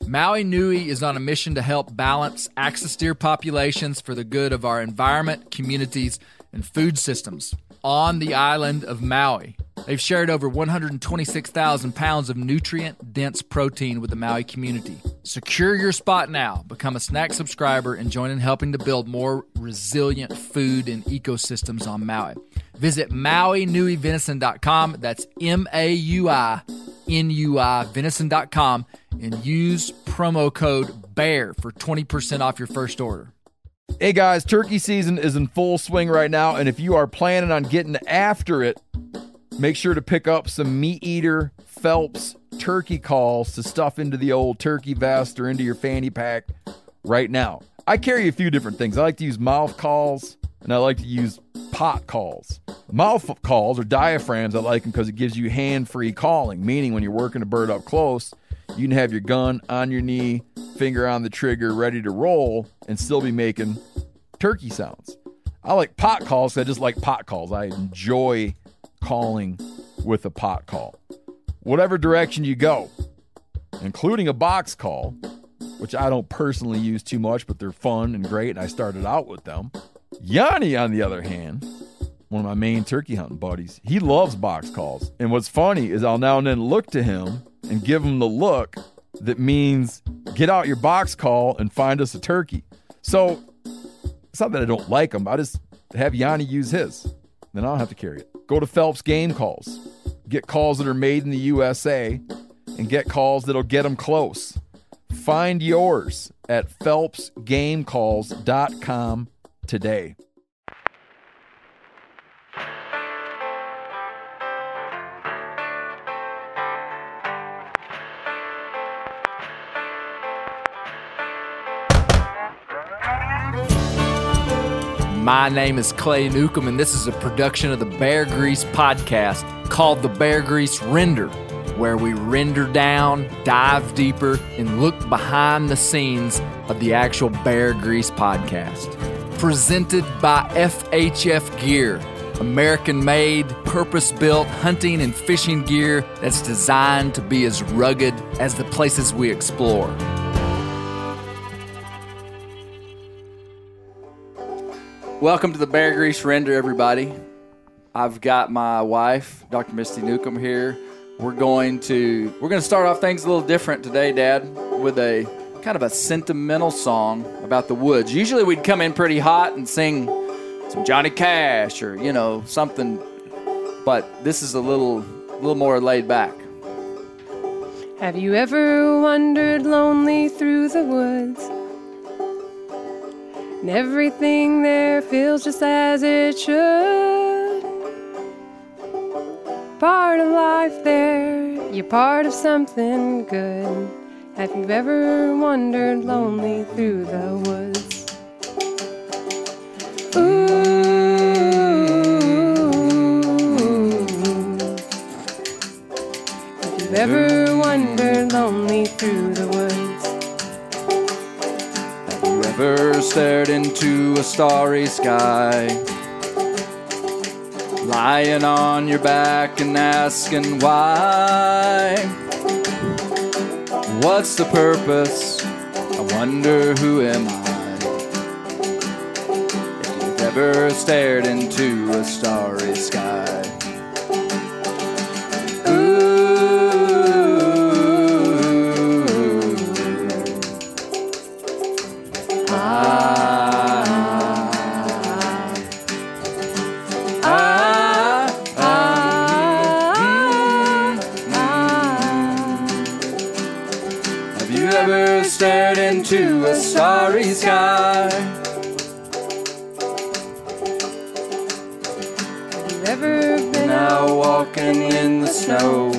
Maui Nui is on a mission to help balance axis deer populations for the good of our environment, communities, and food systems on the island of Maui. They've shared over 126,000 pounds of nutrient-dense protein with the Maui community. Secure your spot now. Become a snack subscriber and join in helping to build more resilient food and ecosystems on Maui. Visit MauiNuiVenison.com. That's MAUINUI venison.com and use promo code BEAR for 20% off your first order. Hey guys, turkey season is in full swing right now, and if you are planning on getting after it, make sure to pick up some Meat Eater Phelps turkey calls to stuff into the old turkey vest or into your fanny pack right now. I carry a few different things. I like to use mouth calls, and I like to use pot calls. Mouth calls or diaphragms, I like them because it gives you hand-free calling, meaning when you're working a bird up close, you can have your gun on your knee, finger on the trigger, ready to roll, and still be making turkey sounds. I like pot calls because I just like pot calls. I enjoy calling with a pot call. Whatever direction you go, including a box call, which I don't personally use too much, but they're fun and great, and I started out with them. Yanni, on the other hand, one of my main turkey hunting buddies, he loves box calls. And what's funny is I'll now and then look to him and give him the look that means get out your box call and find us a turkey. So it's not that I don't like him. I just have Yanni use his. Then I don't have to carry it. Go to Phelps Game Calls. Get calls that are made in the USA and get calls that'll get them close. Find yours at PhelpsGameCalls.com today. My name is Clay Newcomb, and this is a production of the Bear Grease podcast called The Bear Grease Render, where we render down, dive deeper, and look behind the scenes of the actual Bear Grease podcast. Presented by FHF Gear, American-made, purpose-built hunting and fishing gear that's designed to be as rugged as the places we explore. Welcome to the Bear Grease Render, everybody. I've got my wife, Dr. Misty Newcomb, here. We're going to start off things a little different today, Dad, with a kind of a sentimental song about the woods. Usually we'd come in pretty hot and sing some Johnny Cash or, something, but this is a little more laid back. Have you ever wandered lonely through the woods? And everything there feels just as it should. Part of life there, you're part of something good. Have you ever wandered lonely through the woods? Ooh. Have you ever wandered lonely through the woods? Ever stared into a starry sky, lying on your back and asking why? What's the purpose? I wonder who am I? If you've ever stared into a starry sky. Stared into a starry sky. Have you ever been out walking in the snow?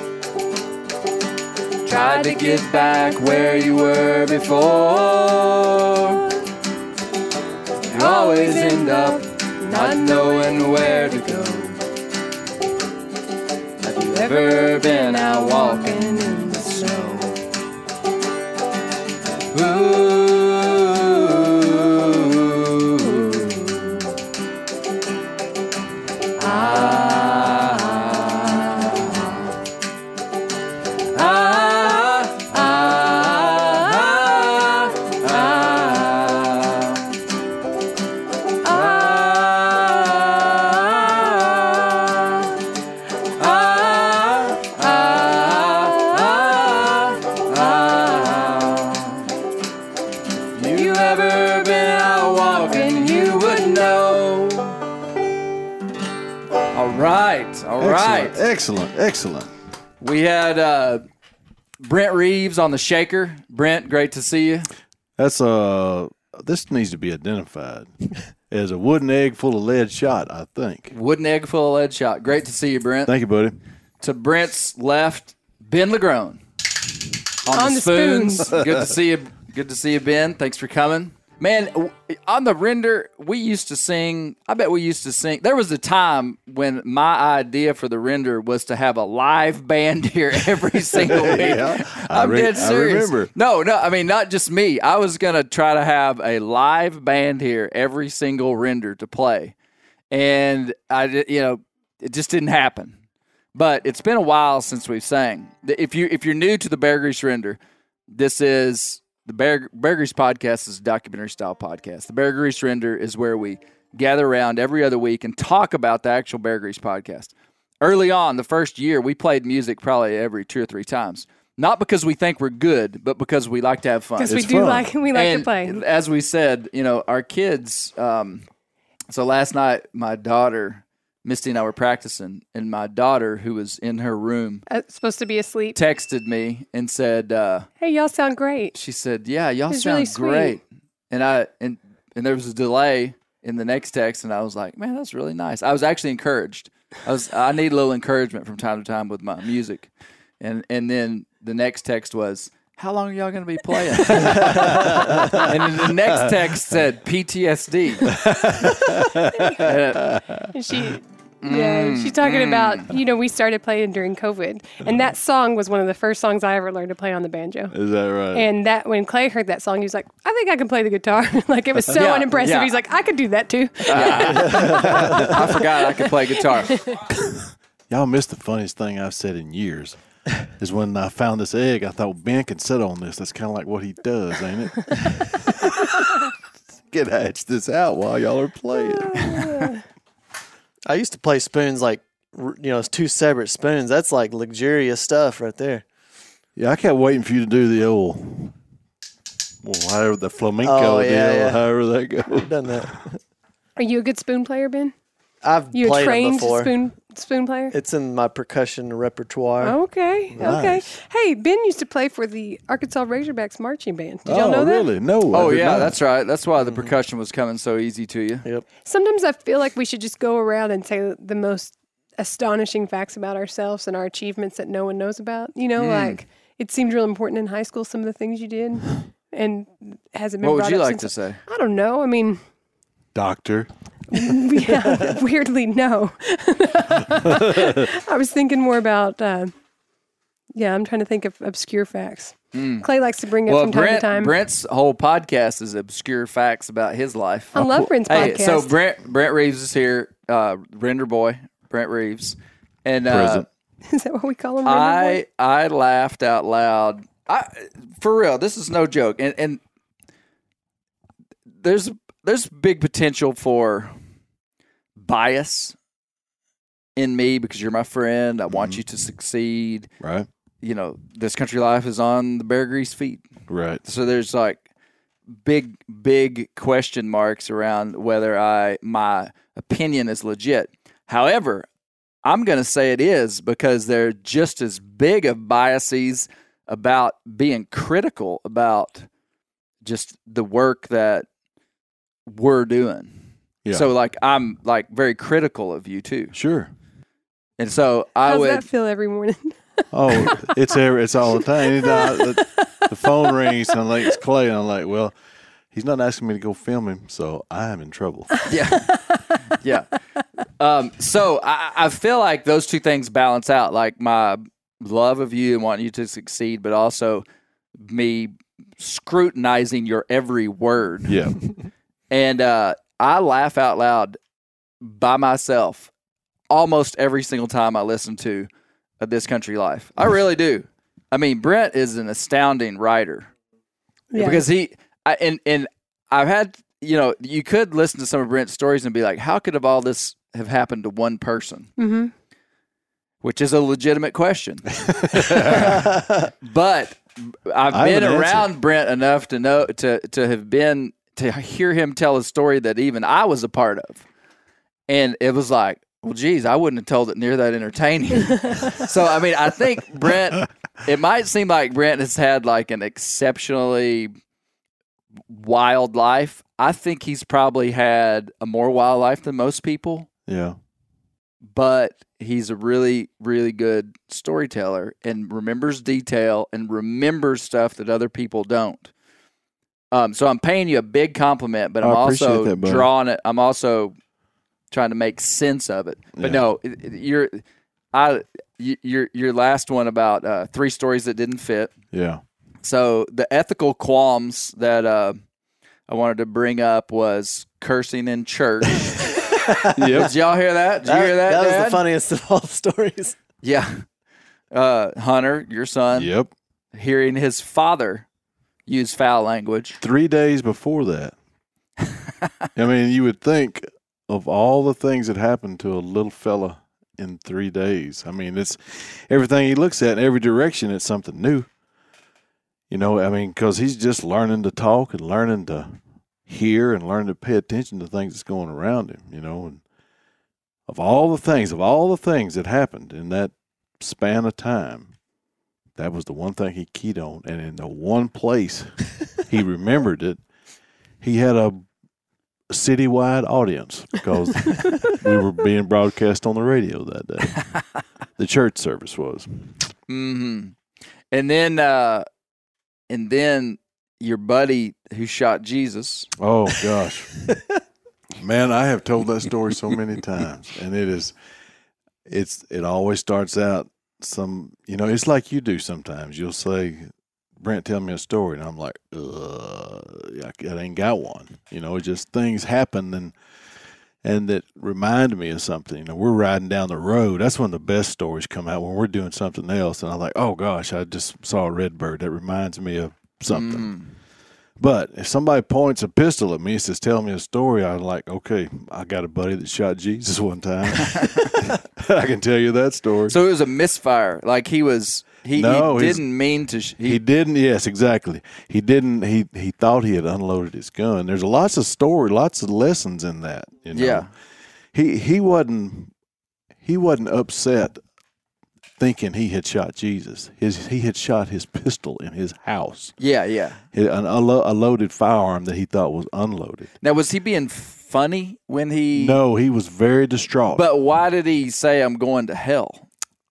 Tried to get back where you were before. You always end up not knowing where to go. Have you ever been out walking in the snow? right. All right. Excellent. We had Brent Reeves on the shaker. Brent, great to see you. That's this needs to be identified as a wooden egg full of lead shot, I think. Wooden egg full of lead shot. Great to see you, Brent. Thank you, buddy. To Brent's left, Ben Lagrone on the spoons. Good to see you. Good to see you, Ben. Thanks for coming. Man, on the render, we used to sing. I bet we used to sing. There was a time when my idea for the render was to have a live band here every single week. Yeah, I'm dead serious. I remember. No, I mean, not just me. I was going to try to have a live band here every single render to play. And, it just didn't happen. But it's been a while since we've sang. If you're new to the Bear Grease Render, this is... The Bear Grease podcast is a documentary-style podcast. The Bear Grease Render is where we gather around every other week and talk about the actual Bear Grease podcast. Early on, the first year, we played music probably every 2 or 3 times. Not because we think we're good, but because we like to have fun. Because we like to play. As we said, our kids. So last night, my daughter, Misty, and I were practicing, and my daughter, who was in her room, supposed to be asleep, texted me and said, "Hey, y'all sound great." She said, "Yeah, y'all It's sound really great." And there was a delay in the next text, and I was like, "Man, that's really nice." I was actually encouraged. I need a little encouragement from time to time with my music, and then the next text was, "How long are y'all going to be playing?" And then the next text said PTSD. And she's talking about, we started playing during COVID, and that song was one of the first songs I ever learned to play on the banjo. Is that right? And that when Clay heard that song, he was like, "I think I can play the guitar." Like, it was so unimpressive. Yeah. He's like, "I could do that too." I forgot I could play guitar. Y'all missed the funniest thing I've said in years. Is when I found this egg, I thought, Ben can sit on this. That's kind of like what he does, ain't it? Get hatch this out while y'all are playing. I used to play spoons like, it's 2 separate spoons. That's like luxurious stuff right there. Yeah, I kept waiting for you to do the old, however the flamenco deal, however that goes. I've done that. Are you a good spoon player, Ben? I've You a played them trained before. spoon player? It's in my percussion repertoire. Okay. Nice. Hey, Ben used to play for the Arkansas Razorbacks marching band. Did y'all know that? Really? No. Oh, I did yeah, not. that's right. That's why the percussion was coming so easy to you. Yep. Sometimes I feel like we should just go around and say the most astonishing facts about ourselves and our achievements that no one knows about. Like it seemed real important in high school, some of the things you did, and hasn't been What brought would you up like since- to say? I don't know. I mean, Doctor. yeah, weirdly, no. I was thinking more about, I'm trying to think of obscure facts. Clay likes to bring it from time to time. Brent's whole podcast is obscure facts about his life. I love Brent's Hey, podcast. so Brent Reeves is here, Render Boy, Brent Reeves. And Present. Is that what we call him? Render Boy? I laughed out loud. For real, this is no joke. And there's big potential for bias in me because you're my friend. I want you to succeed. Right. This country life is on the Bear Grease feet. Right. So there's like big question marks around whether my opinion is legit. However, I'm going to say it is because they're just as big of biases about being critical about just the work that we're doing. Yeah. So like I'm like very critical of you too. Sure. And so I How's would that feel every morning? Oh, it's all the time. Anytime the phone rings and I'm like, it's Clay, and I'm like, well, he's not asking me to go film him, so I am in trouble. Yeah. So I feel like those two things balance out, like my love of you and wanting you to succeed, but also me scrutinizing your every word. Yeah. And I laugh out loud by myself almost every single time I listen to This Country Life. I really do. I mean, Brent is an astounding writer. Yeah. Because and I've had, you could listen to some of Brent's stories and be like, how could all this have happened to one person? Mm-hmm. Which is a legitimate question. But I've been around Brent enough to know to hear him tell a story that even I was a part of. And it was like, Well, geez, I wouldn't have told it near that entertaining. So, I mean, I think Brent, it might seem like Brent has had like an exceptionally wild life. I think he's probably had a more wild life than most people, Yeah. but he's a really, really good storyteller and remembers detail and remembers stuff that other people don't. So I'm paying you a big compliment, but I'm I appreciate also that, buddy. drawing it. I'm also trying to make sense of it. But Yeah. no, your last one about 3 stories that didn't fit. Yeah. So the ethical qualms that I wanted to bring up was cursing in church. Did y'all hear that? Did you hear that? That was Dad? the funniest of all the stories. Yeah. Hunter, your son, Yep. hearing his father use foul language. 3 days before that. I mean, you would think of all the things that happened to a little fella in 3 days. I mean, it's everything he looks at in every direction, it's something new. You know, I mean, because he's just learning to talk and learning to hear and learning to pay attention to things that's going around him, you know. And of all the things that happened in that span of time, that was the one thing he keyed on. And in the one place he remembered it, he had a citywide audience because we were being broadcast on the radio that day. The church service was. Mm-hmm. And then your buddy who shot Jesus. Oh gosh, man, I have told that story so many times, and it always starts out it's like you do sometimes. You'll say, Brent, tell me a story, and I'm like, I ain't got one. You know, it's just things happen and that remind me of something. You know, we're riding down the road. That's when the best stories come out, when we're doing something else, and I'm like, oh gosh, I just saw a red bird. That reminds me of something. Mm. But if somebody points a pistol at me and says, tell me a story, I'm like, okay, I got a buddy that shot Jesus one time. I can tell you that story. So it was a misfire. Like he didn't mean to. He didn't. Yes, exactly. He didn't. He thought he had unloaded his gun. There's lots of lessons in that. You know? Yeah. He wasn't upset thinking he had shot Jesus. He had shot his pistol in his house. Yeah, yeah. A loaded firearm that he thought was unloaded. Now, was he being funny when he? No, he was very distraught. But why did he say, I'm going to hell?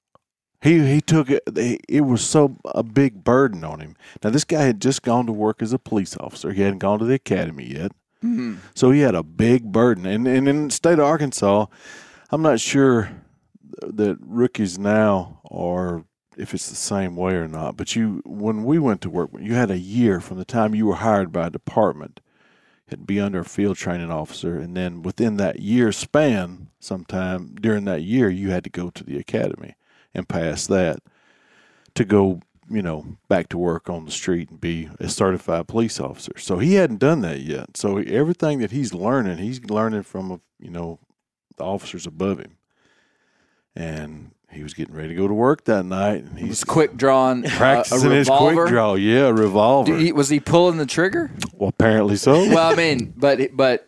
He took it. It was a big burden on him. Now, this guy had just gone to work as a police officer. He hadn't gone to the academy yet. Mm-hmm. So he had a big burden. And in the state of Arkansas, I'm not sure that rookies now are, if it's the same way or not. But when we went to work, you had a year from the time you were hired by a department. You'd be under a field training officer. And then within that year span, sometime during that year, you had to go to the academy and pass that to go, back to work on the street and be a certified police officer. So he hadn't done that yet. So everything that he's learning from, the officers above him. And he was getting ready to go to work that night. And He was quick drawing practicing a his revolver. quick draw. Yeah, a revolver. Was he pulling the trigger? Well, apparently so. Well, I mean, but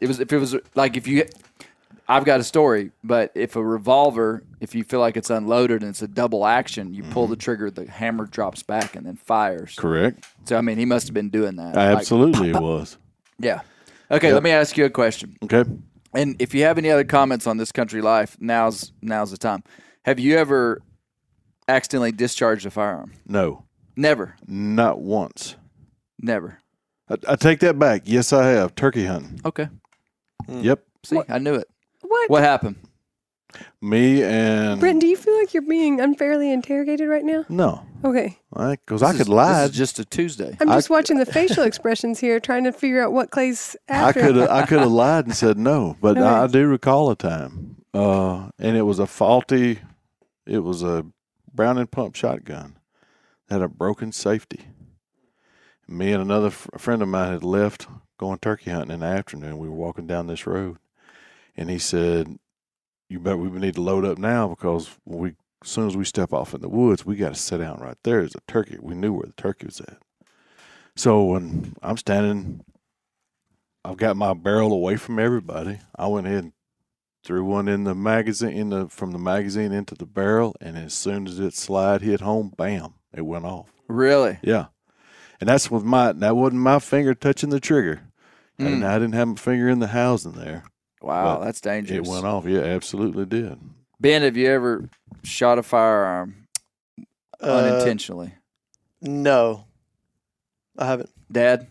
I've got a story, but if a revolver, if you feel like it's unloaded and it's a double action, you pull the trigger, the hammer drops back and then fires. Correct. So, I mean, he must have been doing that. Absolutely, it was. Yeah. Okay, Yep. let me ask you a question. Okay. And if you have any other comments on this country life, now's the time. Have you ever accidentally discharged a firearm? No, Never. not once. Never. I take that back. Yes, I have. Turkey hunting. Okay. Yep. See, I knew it. What? What happened? Me and Brent, do you feel like you're being unfairly interrogated right now? no, Okay. because I could lie. This is just a Tuesday. I'm just watching the facial expressions here, trying to figure out what Clay's I after. could have lied and said no, but Okay. I do recall a time, and it was a faulty. It was a Browning pump shotgun that had a broken safety. Me and another friend of mine had left going turkey hunting in the afternoon. We were walking down this road, and he said, "You bet we need to load up now because as soon as we step off in the woods, we got to sit down right there. There's a turkey. We knew where the turkey was at. So when I'm standing, I've got my barrel away from everybody. I went ahead and threw one in the magazine, from the magazine into the barrel, and as soon as its slide hit home, bam, it went off. Really? Yeah, and that wasn't my finger touching the trigger. I didn't have my finger in the housing there. Wow, But that's dangerous. It went off. Yeah, absolutely did. Ben, have you ever shot a firearm unintentionally? No, I haven't. Dad?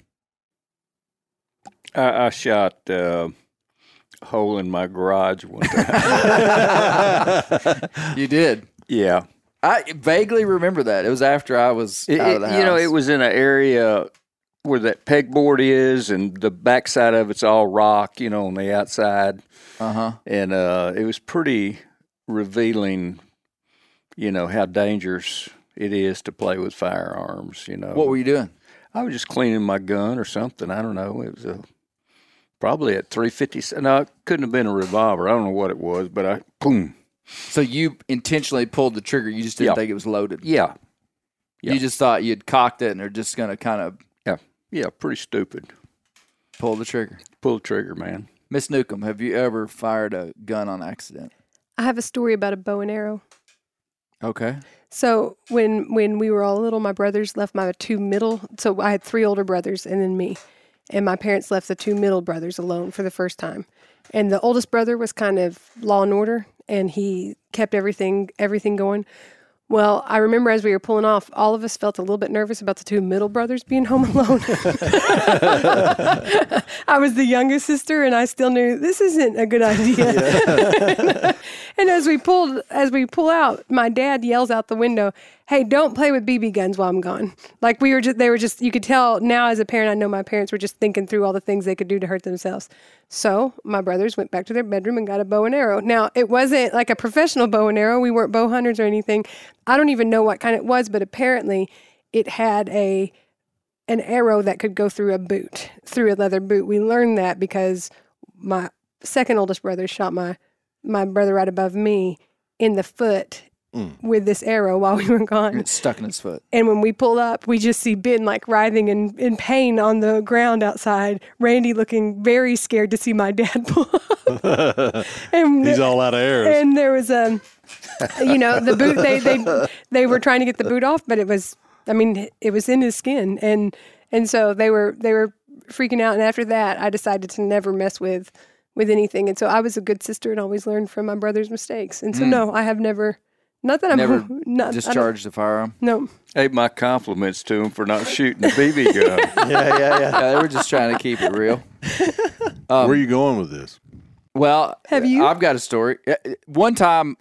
I shot a hole in my garage one time. You did? Yeah. I vaguely remember that. It was after I was out of the house. You know, it was in an area where that pegboard is, and the backside of it's all rock, you know, on the outside. Uh-huh. And it was pretty revealing, you know, how dangerous it is to play with firearms, you know. What were you doing? I was just cleaning my gun or something. I don't know. It was probably at 350. No, it couldn't have been a revolver. I don't know what it was, but boom. So you intentionally pulled the trigger. You just didn't Yeah. think it was loaded. Yeah. Yeah. You just thought you'd cocked it and they're just going to kind of Yeah, pretty stupid. pull the trigger. Pull the trigger, man. Miss Newcomb, have you ever fired a gun on accident? I have a story about a bow and arrow. Okay. So when we were all little, my brothers left my two middle. So I had three older brothers and then me, and my parents left the two middle brothers alone for the first time. And the oldest brother was kind of law and order, and he kept everything going. Well, I remember as we were pulling off, all of us felt a little bit nervous about the two middle brothers being home alone. I was the youngest sister, and I still knew this isn't a good idea. And as we pull out, my dad yells out the window, "Hey, don't play with BB guns while I'm gone." Like they were just, you could tell now as a parent, I know my parents were just thinking through all the things they could do to hurt themselves. So my brothers went back to their bedroom and got a bow and arrow. Now, it wasn't like a professional bow and arrow. We weren't bow hunters or anything. I don't even know what kind it was, but apparently it had an arrow that could go through a leather boot. We learned that because my second oldest brother shot my brother right above me in the foot with this arrow while we were gone. It's stuck in his foot. And when we pulled up, we just see Ben like writhing in pain on the ground outside. Randy looking very scared to see my dad pull up. And He's all out of arrows. And there was the boot. They were trying to get the boot off, but it was in his skin, and so they were freaking out. And after that, I decided to never mess with anything. And so I was a good sister and always learned from my brother's mistakes. And so no, I have never. Not that Never I'm not discharged a firearm? No. Hey, my compliments to him for not shooting a BB gun. Yeah, they were just trying to keep it real. Where are you going with this? Well, Have you? I've got a story. One time,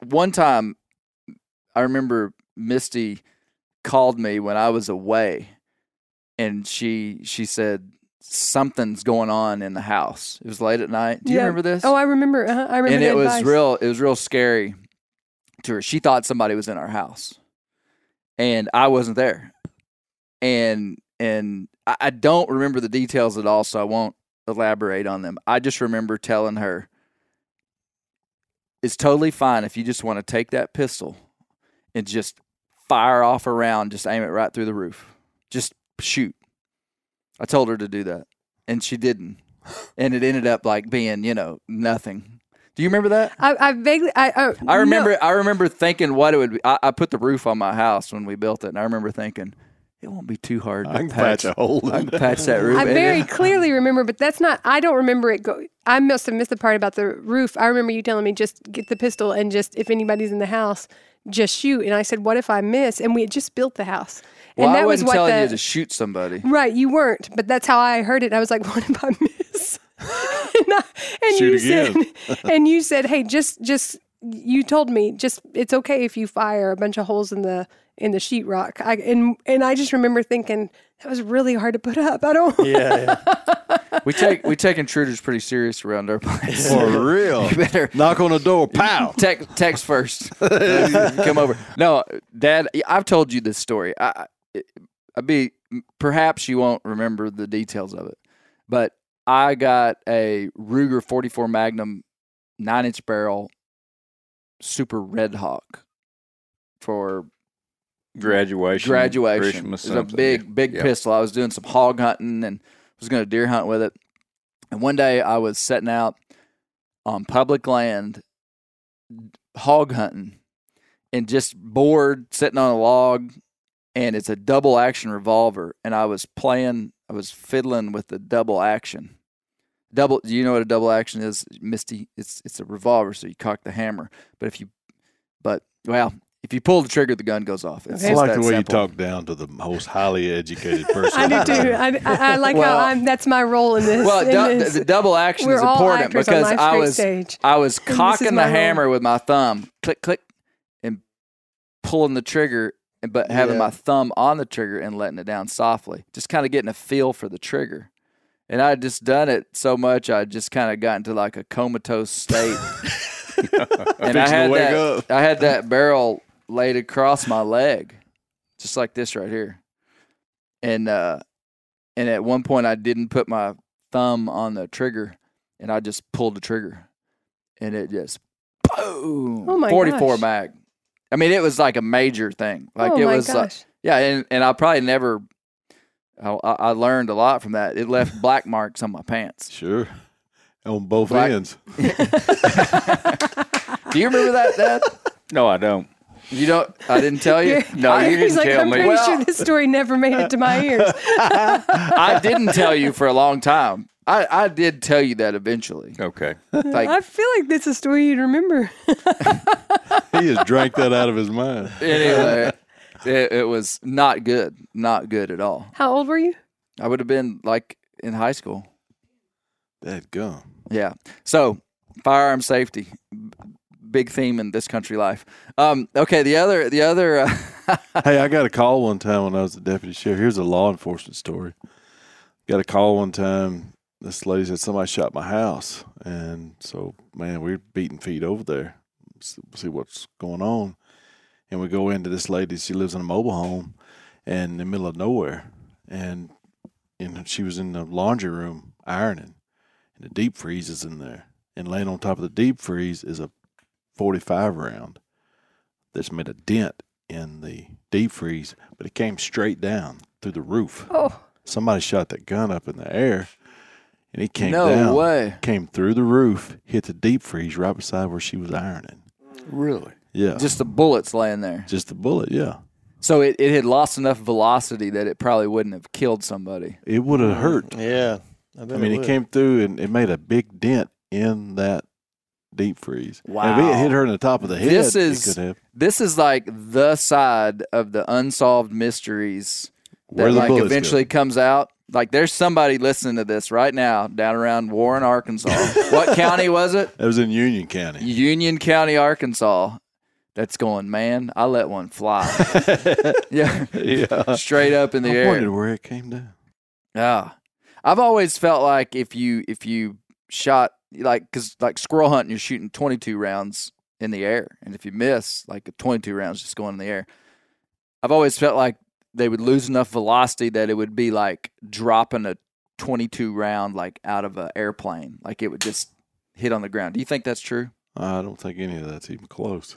I remember Misty called me when I was away, and she said something's going on in the house. It was late at night. Do you remember this? Oh, I remember. I remember. And the it was advice. real scary to her. She thought somebody was in our house, and I wasn't there. And I don't remember the details at all, so I won't elaborate on them. I just remember telling her, it's totally fine if you just want to take that pistol and just fire off a round, just aim it right through the roof. Just shoot. I told her to do that, and she didn't. And it ended up like being, nothing. Do you remember that? I vaguely. I remember. No. I remember thinking what it would be. I put the roof on my house when we built it, and I remember thinking it won't be too hard. I can patch a hole I in can patch that roof. I And very it- clearly remember, but that's not. I don't remember it. I must have missed the part about the roof. I remember you telling me just get the pistol and just if anybody's in the house, just shoot. And I said, what if I miss? And we had just built the house. Well, and I that was wasn't what telling you to shoot somebody. Right, you weren't, but that's how I heard it. I was like, what if I miss? and Shoot you again. and you said, hey, just you told me just it's okay if you fire a bunch of holes in the sheetrock. And I just remember thinking that was really hard to put up. I don't. Yeah. We take intruders pretty serious around our place. For real. You better Knock on the door. Pow. text first. Come over. No, Dad, I've told you this story. Perhaps you won't remember the details of it, but I got a Ruger 44 Magnum 9-inch barrel Super Red Hawk for Graduation. graduation. It Christmas, was a something. big Yeah. pistol. I was doing some hog hunting and was going to deer hunt with it. And one day I was setting out on public land hog hunting and just bored sitting on a log, and it's a double action revolver, and I was fiddling with the double action. Do you know what a double action is, Misty? It's a revolver, so you cock the hammer. But if you pull the trigger, the gun goes off. It's I just like that the way simple. you talk down to the most highly educated person. I do too. I like how that's my role in this. Well, in this. the double action We're is all important actors on because Life's Great Stage. I was And this is cocking my the role. hammer with my thumb, click, click, and pulling the trigger, but having Yeah. my thumb on the trigger and letting it down softly, just kind of getting a feel for the trigger. And I had just done it so much, I just kind of got into like a comatose state. And I Fixing to wake up. had that barrel laid across my leg, just like this right here. And at one point, I didn't put my thumb on the trigger, and I just pulled the trigger, and it just boom, Oh my 44 gosh. mag. I mean, it was like a major thing. Like oh it my was, gosh. yeah. And I probably never. I learned a lot from that. It left black marks on my pants. Sure. On both Black- ends. Do you remember that, Dad? No, I don't. You don't. I didn't tell you. No, you He's didn't like, tell I'm me. pretty Well- sure this story never made it to my ears. I didn't tell you for a long time. I did tell you that eventually. Okay. Like I feel like that's a story you'd remember. He just drank that out of his mind. anyway, it was not good. Not good at all. How old were you? I would have been like in high school. That gum. Yeah. So firearm safety, big theme in this country life. Okay. The other. Hey, I got a call one time when I was a deputy sheriff. Here's a law enforcement story. Got a call one time. This lady said somebody shot my house, and so man, we're beating feet over there, see what's going on. And we go into this lady. She lives in a mobile home, and in the middle of nowhere, and she was in the laundry room ironing, and the deep freeze is in there, and laying on top of the deep freeze is a 45 round that's made a dent in the deep freeze, but it came straight down through the roof. Oh, Somebody shot that gun up in the air, and it came No down, way. came through the roof, hit the deep freeze right beside where she was ironing. Really? Yeah, Just the bullets laying there. just the bullet. Yeah, So it had lost enough velocity that it probably wouldn't have killed somebody. it would have hurt. Yeah. I mean, it came through and it made a big dent in that deep freeze. And if it hit her in the top of the head, This it is could have. this is like the side of the unsolved mysteries Where that the like bullets eventually go. comes out. Like there's somebody listening to this right now down around Warren, Arkansas. What county was it? It was in Union County. Union County, Arkansas. That's going, man, I let one fly. Yeah. Yeah. Straight up in the I air. wondered where it came down. Yeah. I've always felt like if you shot cuz like squirrel hunting, you're shooting 22 rounds in the air, and if you miss, like 22 rounds just going in the air. I've always felt like they would lose enough velocity that it would be like dropping a 22 round like out of an airplane, like it would just hit on the ground. Do you think that's true? I don't think any of that's even close.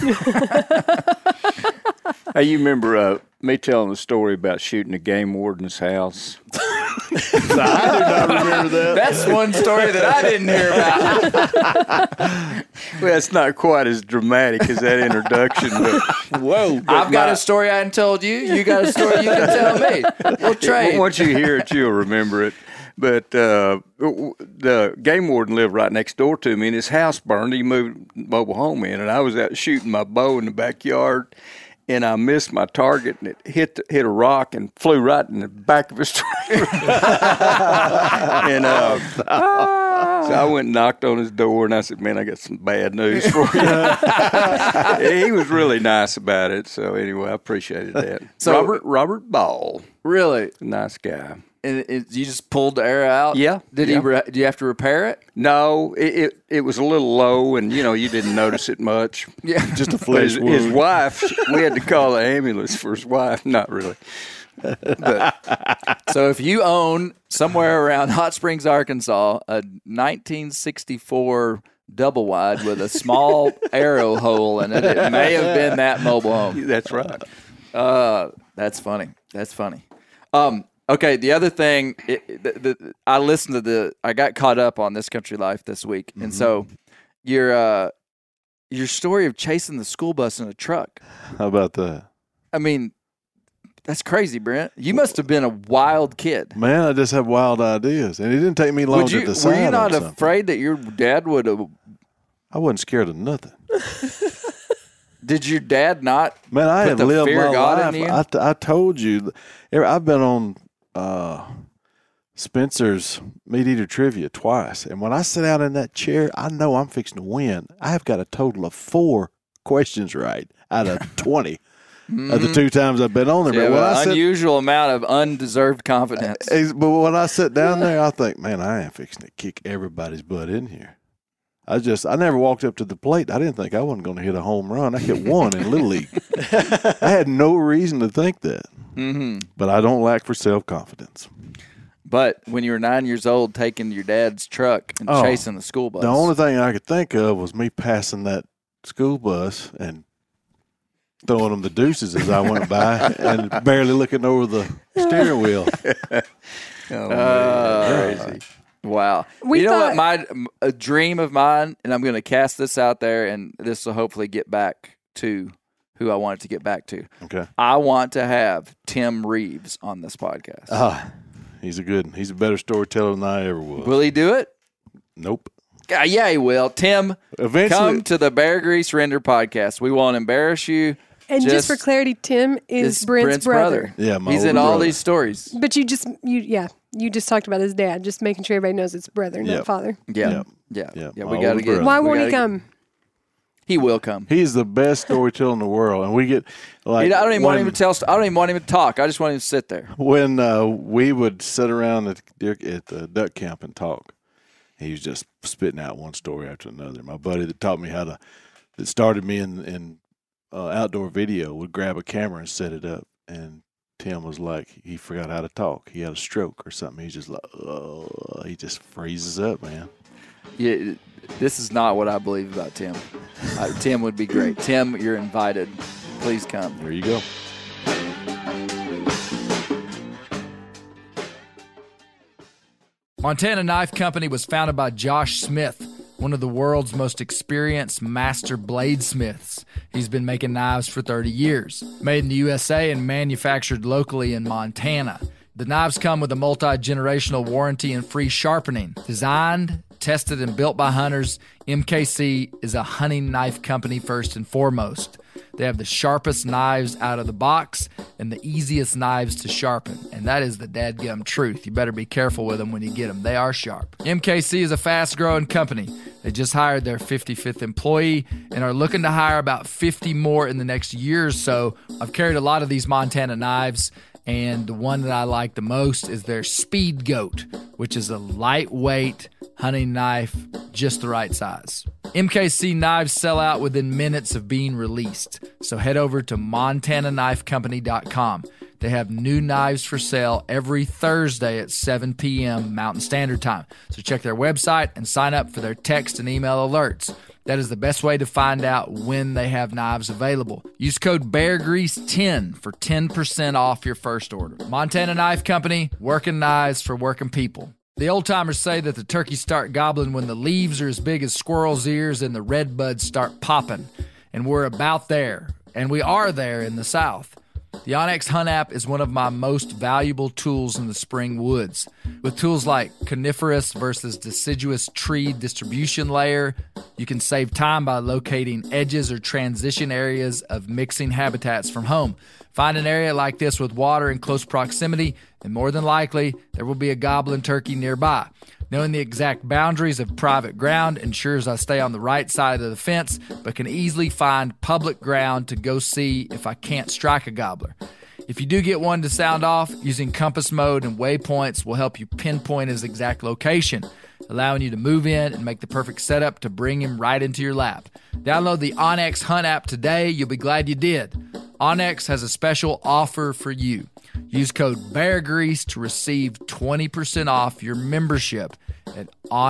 Hey, you remember me telling the story about shooting a game warden's house? I do not remember that. That's one story that I didn't hear about. Well, it's not quite as dramatic as that introduction, but whoa! I've got a story I hadn't told you. You got a story you can tell me. We'll trade. Once you hear it, you'll remember it. But the game warden lived right next door to me, and his house burned. He moved mobile home in, and I was out shooting my bow in the backyard, and I missed my target, and it hit a rock and flew right in the back of his trailer. And so I went and knocked on his door, and I said, "Man, I got some bad news for you." He was really nice about it. So anyway, I appreciated that. So- Robert Ball, Really? nice guy. And you just pulled the air out? Yeah, Did yeah. he? Do you have to repair it? No, it was a little low, and you didn't notice it much. Yeah. Just a But flesh his wound. wife, we had to call the ambulance for his wife. Not really. So if you own somewhere around Hot Springs, Arkansas, a 1964 double wide with a small arrow hole in it, it may have been that mobile home. That's right. That's funny. That's funny. Okay, the other thing, I got caught up on This Country Life this week, and so your story of chasing the school bus in a truck. How about that? I mean, that's crazy, Brent. You must have been a wild kid. Man, I just have wild ideas, and it didn't take me long to decide. Were you not on something. afraid that your dad would have? I wasn't scared of nothing. Did your dad not? Man, I put have the lived fear my of God in life. you? I told you, I've been on Spencer's Meat Eater Trivia twice, and when I sit out in that chair, I know I'm fixing to win. I have got a total of 4 questions right out of 20 of the 2 times I've been on there. Yeah, But when I unusual amount of undeserved confidence. But when I sit down there, I think, man, I am fixing to kick everybody's butt in here. I never walked up to the plate. I didn't think I wasn't going to hit a home run. I hit 1 in Little League. I had no reason to think that. Mm-hmm. But I don't lack for self-confidence. But when you were 9 years old, taking your dad's truck and chasing the school bus. The only thing I could think of was me passing that school bus and throwing them the deuces as I went by and barely looking over the steering wheel. Crazy. Wow. We you know thought- what? A dream of mine, and I'm going to cast this out there, and this will hopefully get back to who I want it to get back to. Okay. I want to have Tim Reeves on this podcast. He's a better storyteller than I ever was. Will he do it? Nope. Yeah, he will. Tim, Eventually, come to the Bear Grease Render podcast. We won't embarrass you. And just for clarity, Tim is Brent's brother. Yeah, my he's older in all brother. these stories. But you just talked about his dad, just making sure everybody knows it's brother, not Yep. father. Yeah. Yep. We My got to older get. brother. Why we won't he gotta come? He will come. He's the best storyteller in the world, and we get like I don't even want him to tell. I don't even want him to talk. I just want him to sit there. when we would sit around at the duck camp and talk. He was just spitting out one story after another. My buddy that taught me that started me in outdoor video would grab a camera and set it up, and Tim was like, he forgot how to talk. He had a stroke or something. He's just like, he just freezes up, man. Yeah, this is not what I believe about Tim. Tim would be great. Tim, you're invited. Please come. There you go. Montana Knife Company was founded by Josh Smith, one of the world's most experienced master bladesmiths. He's been making knives for 30 years. Made in the USA and manufactured locally in Montana. The knives come with a multi-generational warranty and free sharpening. Designed, tested, and built by hunters, MKC is a hunting knife company first and foremost. They have the sharpest knives out of the box and the easiest knives to sharpen. And that is the dadgum truth. You better be careful with them when you get them. They are sharp. MKC is a fast-growing company. They just hired their 55th employee and are looking to hire about 50 more in the next year or so. I've carried a lot of these Montana knives, and the one that I like the most is their Speed Goat, which is a lightweight hunting knife, just the right size. MKC knives sell out within minutes of being released, so head over to montanaknifecompany.com. They have new knives for sale every Thursday at 7 p.m. Mountain Standard Time, so check their website and sign up for their text and email alerts. That is the best way to find out when they have knives available. Use code BEARGREASE10 for 10% off your first order. Montana Knife Company, working knives for working people. The old-timers say that the turkeys start gobbling when the leaves are as big as squirrels' ears and the red buds start popping. And we're about there. And we are there in the South. The onX Hunt app is one of my most valuable tools in the spring woods. With tools like coniferous versus deciduous tree distribution layer, you can save time by locating edges or transition areas of mixing habitats from home. Find an area like this with water in close proximity, and more than likely, there will be a gobbling turkey nearby. Knowing the exact boundaries of private ground ensures I stay on the right side of the fence, but can easily find public ground to go see if I can't strike a gobbler. If you do get one to sound off, using compass mode and waypoints will help you pinpoint his exact location, allowing you to move in and make the perfect setup to bring him right into your lap. Download the onX Hunt app today. You'll be glad you did. onX has a special offer for you. Use code BEARGREASE to receive 20% off your membership at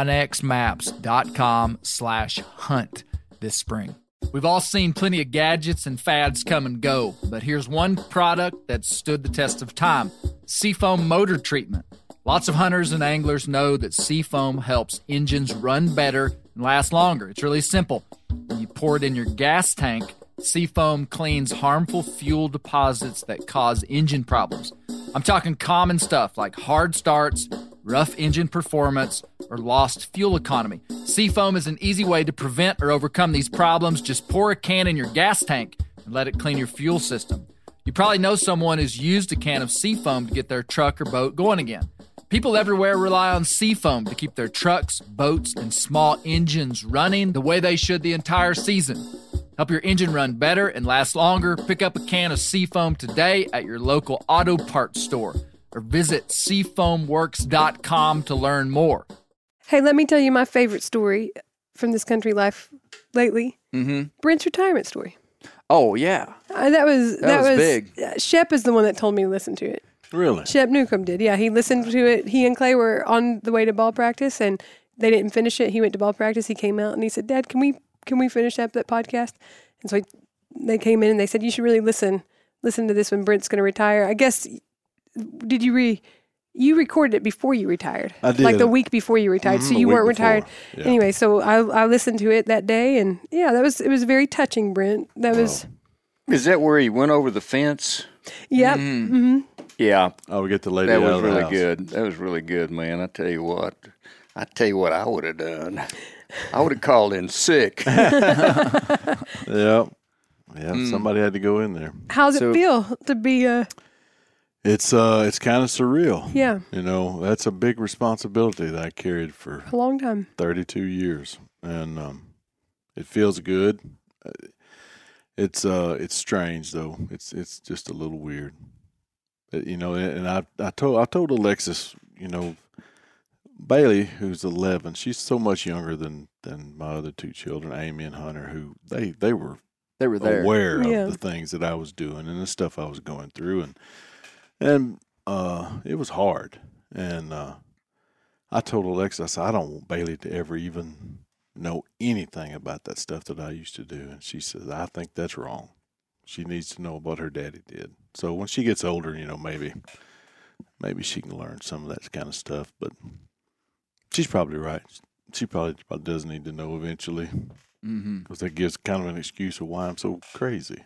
onxmaps.com/hunt this spring. We've all seen plenty of gadgets and fads come and go, but here's one product that stood the test of time. Seafoam motor treatment. Lots of hunters and anglers know that Seafoam helps engines run better and last longer. It's really simple. When you pour it in your gas tank, Seafoam cleans harmful fuel deposits that cause engine problems. I'm talking common stuff like hard starts, rough engine performance, or lost fuel economy. Seafoam is an easy way to prevent or overcome these problems. Just pour a can in your gas tank and let it clean your fuel system. You probably know someone who's used a can of Seafoam to get their truck or boat going again. People everywhere rely on Seafoam to keep their trucks, boats, and small engines running the way they should the entire season. Help your engine run better and last longer. Pick up a can of Seafoam today at your local auto parts store or visit seafoamworks.com to learn more. Hey, let me tell you my favorite story from this country life lately. Brent's retirement story. Oh, yeah. That was big. Shep is the one that told me to listen to it. Really? Shep Newcomb did. Yeah, he listened to it. He and Clay were on the way to ball practice, and they didn't finish it. He went to ball practice. He came out, and he said, "Dad, can we finish up that podcast?" And so they came in, and they said, "You should really listen to this when Brent's going to retire." I guess, did you recorded it before you retired? I did. Like the week before you retired, so the you week weren't retired. before, yeah. Anyway, so I listened to it that day, and yeah, it was very touching, Brent. That was, Is that where he went over the fence? yep. Yeah, Oh, we get the lady that out was of the really house. good. That was really good, man. I tell you what I would have done. I would have called in sick. Yeah. Somebody had to go in there. How's So- it feel to be It's kind of surreal. yeah, You know, that's a big responsibility that I carried for a long time. 32 years, and it feels good. It's strange though. It's just a little weird. You know, and I told Alexis, you know, Bailey, who's 11, she's so much younger than my other two children, Amy and Hunter, who they were there. aware Yeah. of the things that I was doing and the stuff I was going through, and it was hard. And I told Alexa, I said, I don't want Bailey to ever even know anything about that stuff that I used to do. And she says, I think that's wrong. She needs to know what her daddy did. So when she gets older, you know, maybe she can learn some of that kind of stuff. But she's probably right. She probably does need to know eventually, because that gives kind of an excuse of why I'm so crazy.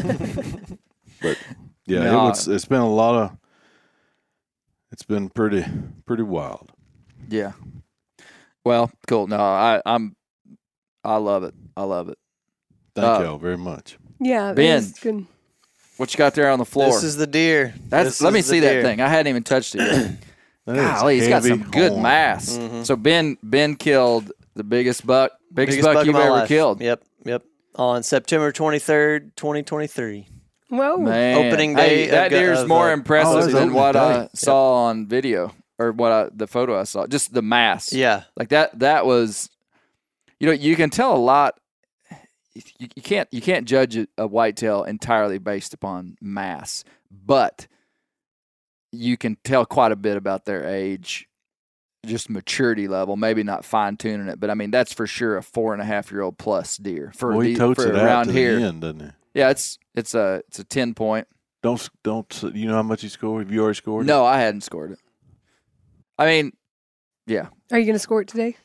But yeah, No. it's been a lot of. It's been pretty wild. Yeah. Well, cool. No, I love it. I love it. Thank y'all very much. Yeah, Ben. that was good. What you got there on the floor? This is the deer. Let me see that thing. I hadn't even touched it yet. That is Golly, he's got heavy some good horn. mass. So Ben killed the biggest buck Biggest buck buck you've of my ever life. killed. Yep. On September 23rd, 2023. Whoa. Man. Opening day Hey, that of- deer's of, more oh, impressive that's than opening what day. I saw on video or the photo I saw. Just the mass. Yeah. Like that was, you know, you can tell a lot. You can't judge a whitetail entirely based upon mass, but you can tell quite a bit about their age, just maturity level. Maybe not fine tuning it, but I mean that's for sure a 4.5-year-old plus deer for Well, he totes it out around to here. the end, doesn't he? Yeah, it's a 10-point. Don't you know how much he scored? Have you already scored? No, I hadn't scored it. I mean, yeah, Are you going to score it today?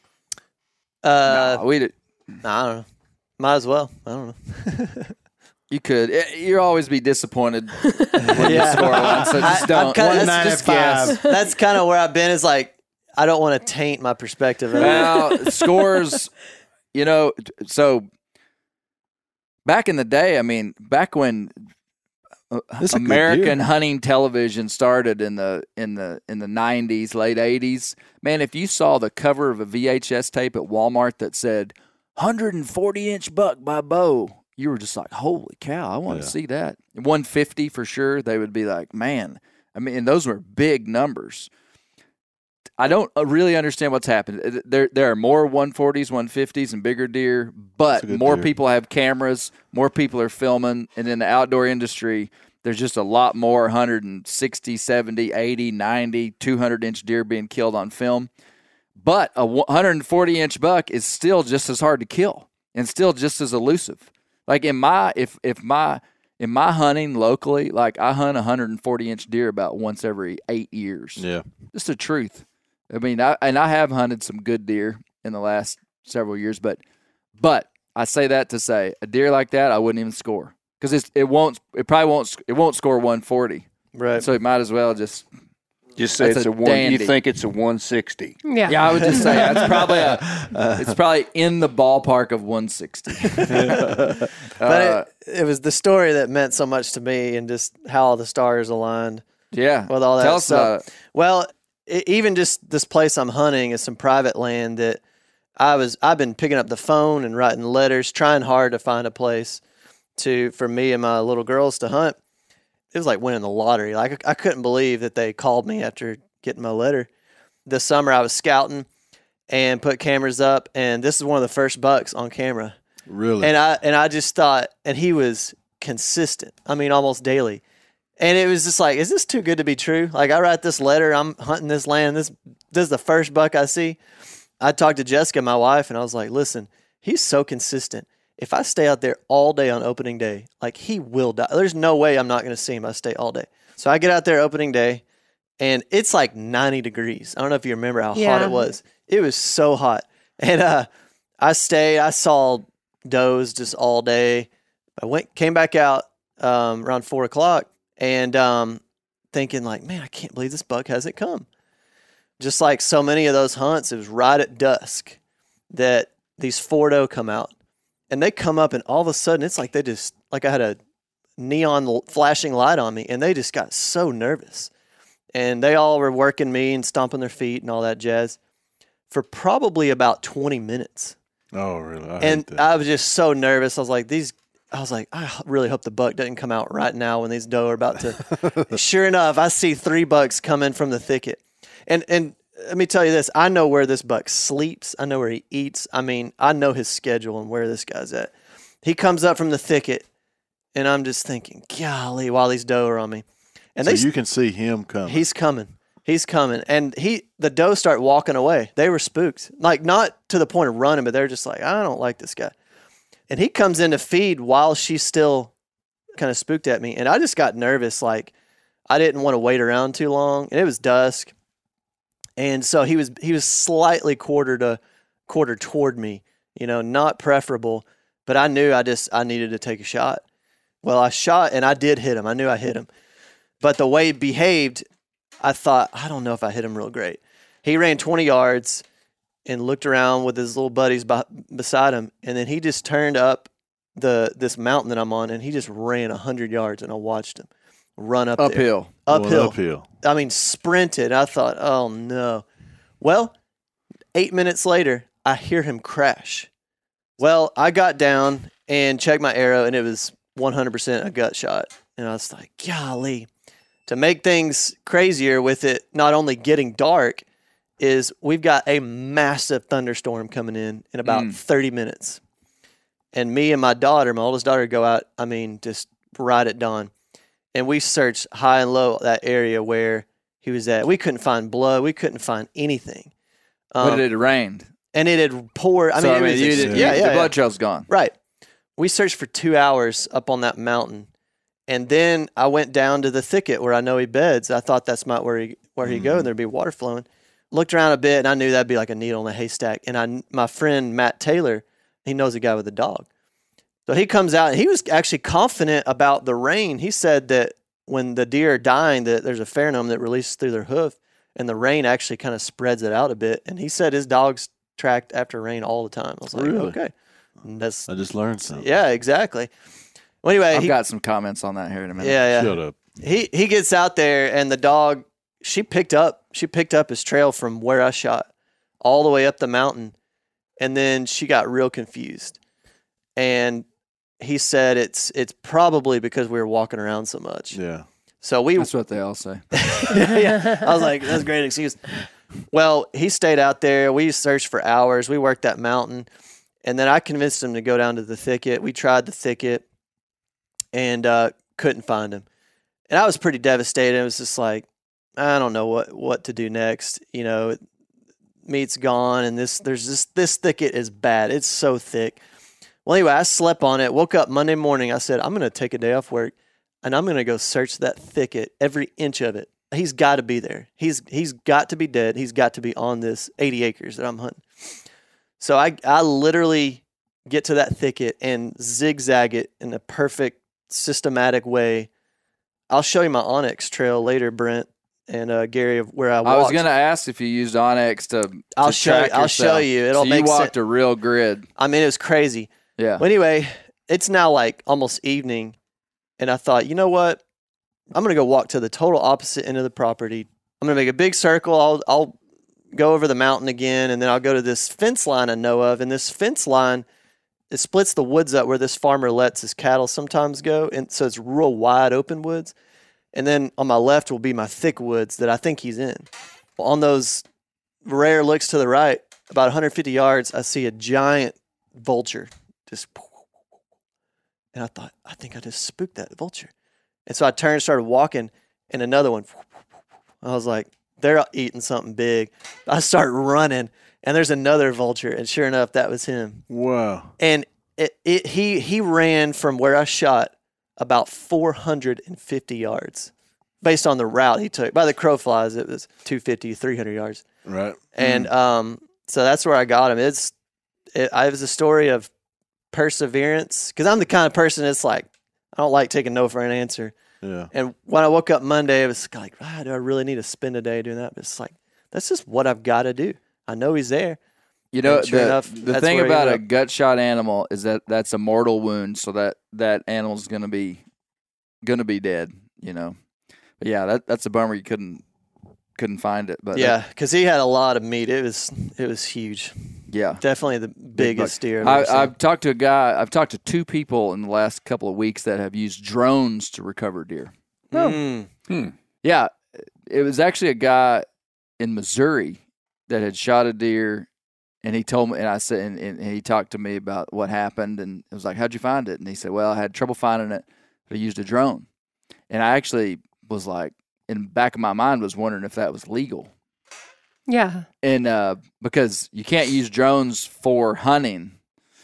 no, we did. I don't know. Might as well. I don't know. You could. You'll always be disappointed when you Yeah. score one, so just I'm don't. kinda- Let's just guess. That's kind of where I've been. Is like I don't want to taint my perspective. Of it. Well, scores, you know, so back in the day, I mean, back when That's a good American deer. hunting television started in the 90s, late 80s, man, if you saw the cover of a VHS tape at Walmart that said 140-inch buck by Bo, you were just like, holy cow, I want to Yeah. see that. 150 for sure. They would be like, man, I mean, and those were big numbers. I don't really understand what's happened. There are more 140s, 150s, and bigger deer, but That's a good more deer. people have cameras, more people are filming, and in the outdoor industry, there's just a lot more 160, 70, 80, 90, 200-inch deer being killed on film. But a 140-inch buck is still just as hard to kill and still just as elusive. Like if in my hunting locally, like I hunt 140-inch deer about once every 8 years. Yeah. Just the truth. I mean, I have hunted some good deer in the last several years, but I say that to say a deer like that I wouldn't even score because it won't score 140. Right. So it might as well just say That's it's a a one. dandy. You think it's a 160. Yeah. yeah. I would just say that's probably it's probably in the ballpark of 160. But it was the story that meant so much to me, and just how all the stars aligned Yeah, with all that Tell us stuff. about it. Well, even just this place I'm hunting is some private land that I've been picking up the phone and writing letters, trying hard to find a place for me and my little girls to hunt. It was like winning the lottery. Like I couldn't believe that they called me after getting my letter. This summer I was scouting and put cameras up, and this is one of the first bucks on camera. Really? And I just thought, and he was consistent. I mean, almost daily. And it was just like, is this too good to be true? Like, I write this letter, I'm hunting this land. This is the first buck I see. I talked to Jessica, my wife, and I was like, listen, he's so consistent. If I stay out there all day on opening day, like, he will die. There's no way I'm not going to see him. I stay all day. So I get out there opening day, and it's like 90 degrees. I don't know if you remember how hot it was. It was so hot. And I stayed. I saw does just all day. Came back out around 4 o'clock, and thinking like, man, I can't believe this buck hasn't come. Just like so many of those hunts, it was right at dusk that these 4 doe come out. And they come up, and all of a sudden, it's like I had a neon flashing light on me, and they just got so nervous. And they all were working me and stomping their feet and all that jazz for probably about 20 minutes. Oh, really? I was just so nervous. I was like, I really hope the buck doesn't come out right now when these doe are about to. Sure enough, I see 3 bucks coming from the thicket. And let me tell you this. I know where this buck sleeps. I know where he eats. I mean, I know his schedule and where this guy's at. He comes up from the thicket, and I'm just thinking, golly, while these doe are on me. And so you can see him coming. He's coming. And the doe start walking away. They were spooked. Like, not to the point of running, but they're just like, I don't like this guy. And he comes in to feed while she's still kind of spooked at me. And I just got nervous. Like, I didn't want to wait around too long. And it was dusk. And so he was slightly quartered toward me, not preferable, but I knew I needed to take a shot. Well, I shot, and I did hit him. I knew I hit him. But the way he behaved, I thought, I don't know if I hit him real great. He ran 20 yards and looked around with his little buddies beside him, and then he just turned up this mountain that I'm on, and he just ran 100 yards, and I watched him run uphill. Uphill. I mean, sprinted. I thought, oh, no. Well, 8 minutes later, I hear him crash. Well, I got down and checked my arrow, and it was 100% a gut shot. And I was like, golly. To make things crazier with it not only getting dark, is we've got a massive thunderstorm coming in about 30 minutes. And me and my oldest daughter, go out, just right at dawn. And we searched high and low that area where he was at. We couldn't find blood. We couldn't find anything. But it had rained. And it had poured. The blood trail's gone. Right. We searched for 2 hours up on that mountain. And then I went down to the thicket where I know he beds. I thought that's not where he'd go, and there'd be water flowing. Looked around a bit, and I knew that'd be like a needle in a haystack. And my friend Matt Taylor, he knows a guy with a dog. So he comes out, and he was actually confident about the rain. He said that when the deer are dying, that there's a pheromone that releases through their hoof, and the rain actually kind of spreads it out a bit. And he said his dogs tracked after rain all the time. I was like, really? Okay. I just learned something. Yeah, exactly. Well, anyway, I've got some comments on that here in a minute. Yeah. Shut up. He gets out there, and the dog, she picked up his trail from where I shot all the way up the mountain, and then she got real confused. And he said it's probably because we were walking around so much. Yeah. So that's what they all say. Yeah. I was like, that's a great excuse. Well, he stayed out there. We searched for hours. We worked that mountain, and then I convinced him to go down to the thicket. We tried the thicket and couldn't find him. And I was pretty devastated. It was just like, I don't know what to do next. Meat's gone, and this thicket is bad. It's so thick. Well, anyway, I slept on it, woke up Monday morning. I said, I'm going to take a day off work and I'm going to go search that thicket, every inch of it. He's got to be there. He's got to be dead. He's got to be on this 80 acres that I'm hunting. So I literally get to that thicket and zigzag it in a perfect systematic way. I'll show you my Onyx trail later, Brent and Gary, of where I walked. I was going to ask if you used Onyx to I'll show you. It'll so make you walked sense. a real grid. I mean, it was crazy. Yeah. Well, anyway, it's now like almost evening, and I thought, you know what? I'm going to go walk to the total opposite end of the property. I'm going to make a big circle. I'll go over the mountain again, and then I'll go to this fence line I know of, and this fence line, it splits the woods up where this farmer lets his cattle sometimes go, and so it's real wide open woods. And then on my left will be my thick woods that I think he's in. Well, on those rare looks to the right, about 150 yards, I see a giant vulture just, and I thought, I think I just spooked that vulture. And so I turned and started walking, and another one, I was like, they're eating something big. I start running, and there's another vulture, and sure enough, that was him. Wow. And he ran from where I shot about 450 yards based on the route he took. By the crow flies, it was 250, 300 yards. Right. And so that's where I got him. It was a story of perseverance, because I'm the kind of person that's like, I don't like taking no for an answer. Yeah. And when I woke up Monday, it was like, do I really need to spend a day doing that? But it's like, that's just what I've got to do. I know he's there. You know, And sure enough, the that's thing where he about a ended up. gut shot animal is that that's a mortal wound, so that animal's gonna be dead. You know, but yeah, that's a bummer. You couldn't find it, but Yeah, because he had a lot of meat. It was huge. yeah. Definitely the biggest deer I've ever I've seen. talked to a guy. I've talked to two people in the last couple of weeks that have used drones to recover deer. Yeah, it was actually a guy in Missouri that had shot a deer, and he told me, and I said, and he talked to me about what happened, and it was like, how'd you find it? And he said, well, I had trouble finding it, but I used a drone. And I actually was like, in the back of my mind, was wondering if that was legal. Yeah. And because you can't use drones for hunting,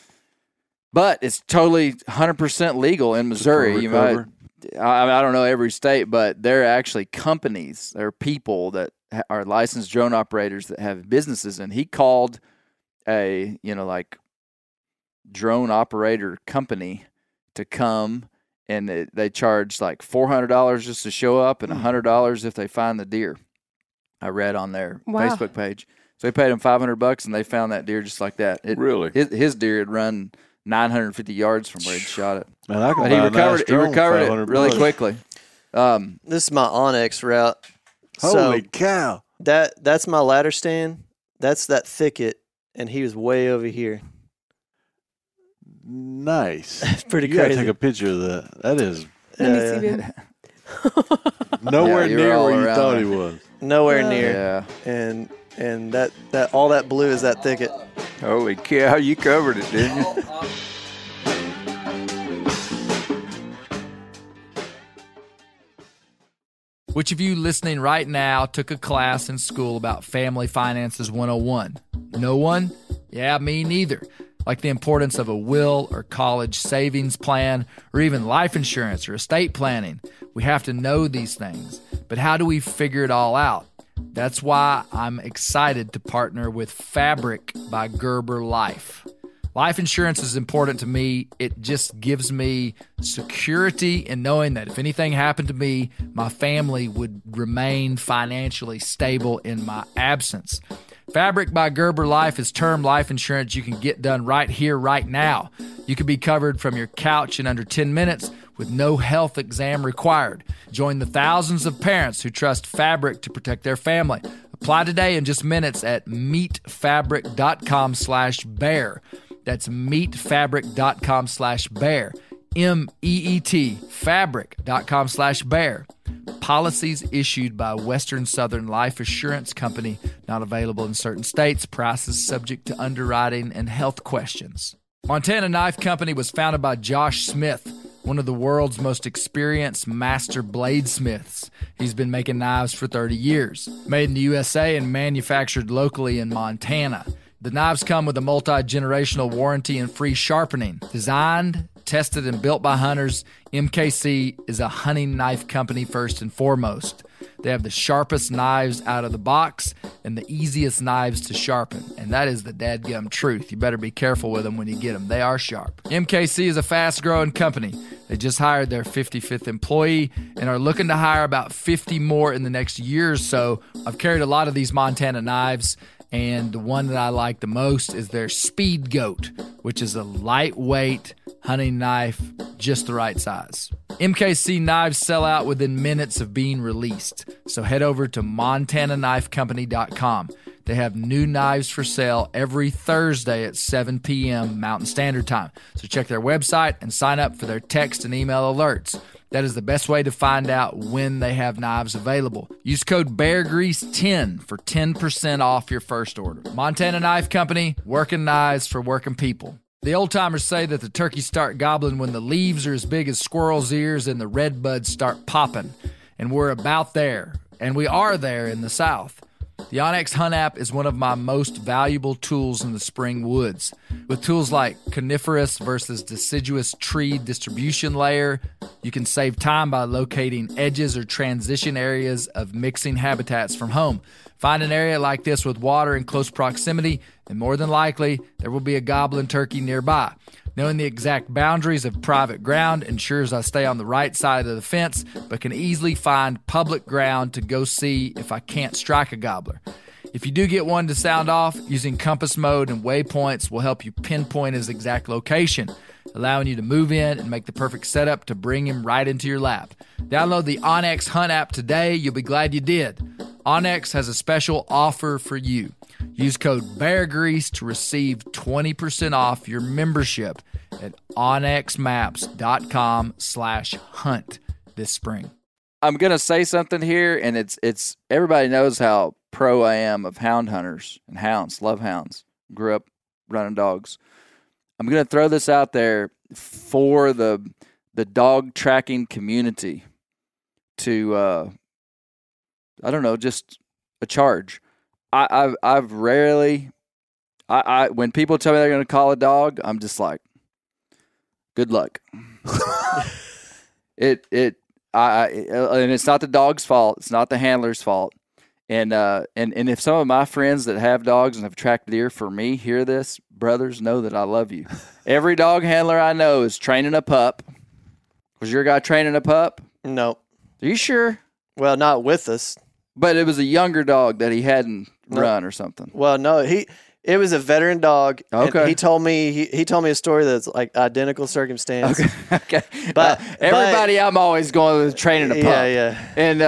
but it's totally 100% legal in Missouri. You might, I don't know every state, but there are actually companies, there are people that are licensed drone operators that have businesses. And he called a, like drone operator company to come, and they charge like $400 just to show up and $100 if they find the deer. I read on their Facebook page. So they paid him $500 and they found that deer just like that. Really? His deer had run 950 yards from where he'd shot it. Man, I can But he buy a nice recovered drone it for really $500. quickly. This is my Onyx route. Holy So cow. that's my ladder stand. That's that thicket, and he was way over here. Nice. It's pretty You gotta crazy. take a picture of that. That is Let me Yeah, see yeah. them. nowhere you were near all where you around thought there. he was. Nowhere Yeah. near. Yeah. And that all that blue is that thicket. Holy cow, you covered it, didn't you? Which of you listening right now took a class in school about Family Finances 101? No one? Yeah, me neither. Like the importance of a will or college savings plan, or even life insurance or estate planning. We have to know these things. But how do we figure it all out? That's why I'm excited to partner with Fabric by Gerber Life. Life insurance is important to me. It just gives me security in knowing that if anything happened to me, my family would remain financially stable in my absence. Fabric by Gerber Life is term life insurance you can get done right here, right now. You can be covered from your couch in under 10 minutes with no health exam required. Join the thousands of parents who trust Fabric to protect their family. Apply today in just minutes at meetfabric.com/bear. That's meetfabric.com/bear. MEET, fabric.com/bear. Policies issued by Western Southern Life Assurance Company, not available in certain states. Prices subject to underwriting and health questions. Montana Knife Company was founded by Josh Smith, one of the world's most experienced master bladesmiths. He's been making knives for 30 years. Made in the USA and manufactured locally in Montana. The knives come with a multi-generational warranty and free sharpening. Designed, tested, and built by hunters, MKC is a hunting knife company first and foremost. They have the sharpest knives out of the box and the easiest knives to sharpen. And that is the dadgum truth. You better be careful with them when you get them. They are sharp. MKC is a fast-growing company. They just hired their 55th employee and are looking to hire about 50 more in the next year or so. I've carried a lot of these Montana knives, and the one that I like the most is their Speed Goat, which is a lightweight hunting knife, just the right size. MKC knives sell out within minutes of being released, so head over to montanaknifecompany.com. They have new knives for sale every Thursday at 7 p.m. Mountain Standard Time. So check their website and sign up for their text and email alerts. That is the best way to find out when they have knives available. Use code BEARGREASE10 for 10% off your first order. Montana Knife Company, working knives for working people. The old-timers say that the turkeys start gobbling when the leaves are as big as squirrels' ears and the red buds start popping. And we're about there. And we are there in the South. The onX Hunt app is one of my most valuable tools in the spring woods. With tools like coniferous versus deciduous tree distribution layer, you can save time by locating edges or transition areas of mixing habitats from home. Find an area like this with water in close proximity, and more than likely, there will be a gobbling turkey nearby. Knowing the exact boundaries of private ground ensures I stay on the right side of the fence, but can easily find public ground to go see if I can't strike a gobbler. If you do get one to sound off, using compass mode and waypoints will help you pinpoint his exact location, allowing you to move in and make the perfect setup to bring him right into your lap. Download the onX Hunt app today. You'll be glad you did. onX has a special offer for you. Use code BEARGREASE to receive 20% off your membership at onxmaps.com/hunt this spring. I'm gonna say something here, and it's everybody knows how pro I am of hound hunters and hounds. Love hounds. Grew up running dogs. I'm gonna throw this out there for the dog tracking community to I don't know, just a charge. I've rarely when people tell me they're gonna call a dog, I'm just like, good luck. And it's not the dog's fault. It's not the handler's fault. And if some of my friends that have dogs and have tracked deer for me hear this, brothers, know that I love you. Every dog handler I know is training a pup. Was your guy training a pup? No. Are you sure? Well, not with us. But it was a younger dog that he hadn't run or something. Well, no, it was a veteran dog. Okay. And he told me a story that's like identical circumstance. Okay. But everybody, I'm always going with training a pup. Yeah. And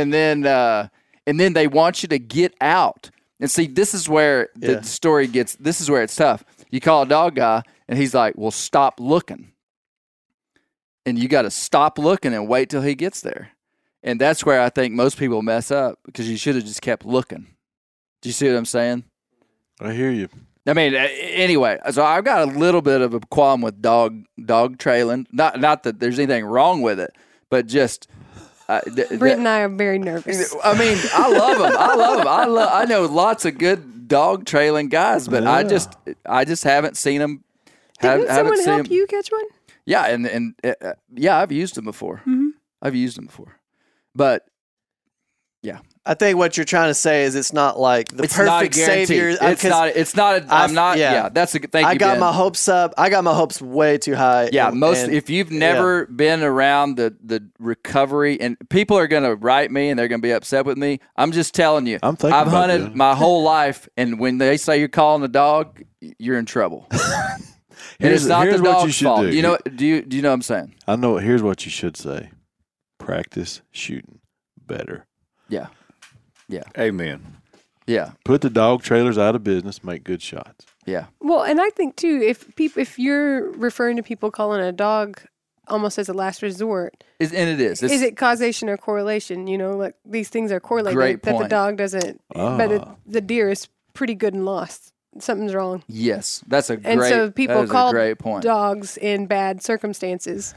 then they want you to get out. And see, this is where the story gets. This is where it's tough. You call a dog guy, and he's like, "Well, stop looking." And you got to stop looking and wait till he gets there. And that's where I think most people mess up, because you should have just kept looking. Do you see what I'm saying? I hear you. I mean, anyway, so I've got a little bit of a qualm with dog trailing. Not that there's anything wrong with it, but just Brent and I are very nervous. I mean, I love them. I know lots of good dog trailing guys, but I just haven't seen them. Didn't someone help you catch one? Yeah, and I've used them before. Mm-hmm. I've used them before, but yeah. I think what you're trying to say is it's not like the It's perfect not a guarantee. savior. It's not. I'm not. Yeah, that's a good. Thank you. I got Ben. my hopes up. I got my hopes way too high. Yeah, if you've never been around the recovery, and people are going to write me and they're going to be upset with me. I'm just telling you. I'm thinking I've about hunted my whole life, and when they say you're calling a dog, you're in trouble. And it's not the here's what you dog's should fault. do. You know? Do you know what I'm saying? I know. Here's what you should say: practice shooting better. Yeah. Amen. Yeah. Put the dog trailers out of business. Make good shots. Yeah. Well, and I think too, if you're referring to people calling a dog almost as a last resort, And it is. is it causation or correlation? You know, like these things are correlated. Great that the point. dog doesn't, but the deer is pretty good and lost. Something's wrong. Yes, that's a great. And so people that is call a great point. dogs in bad circumstances.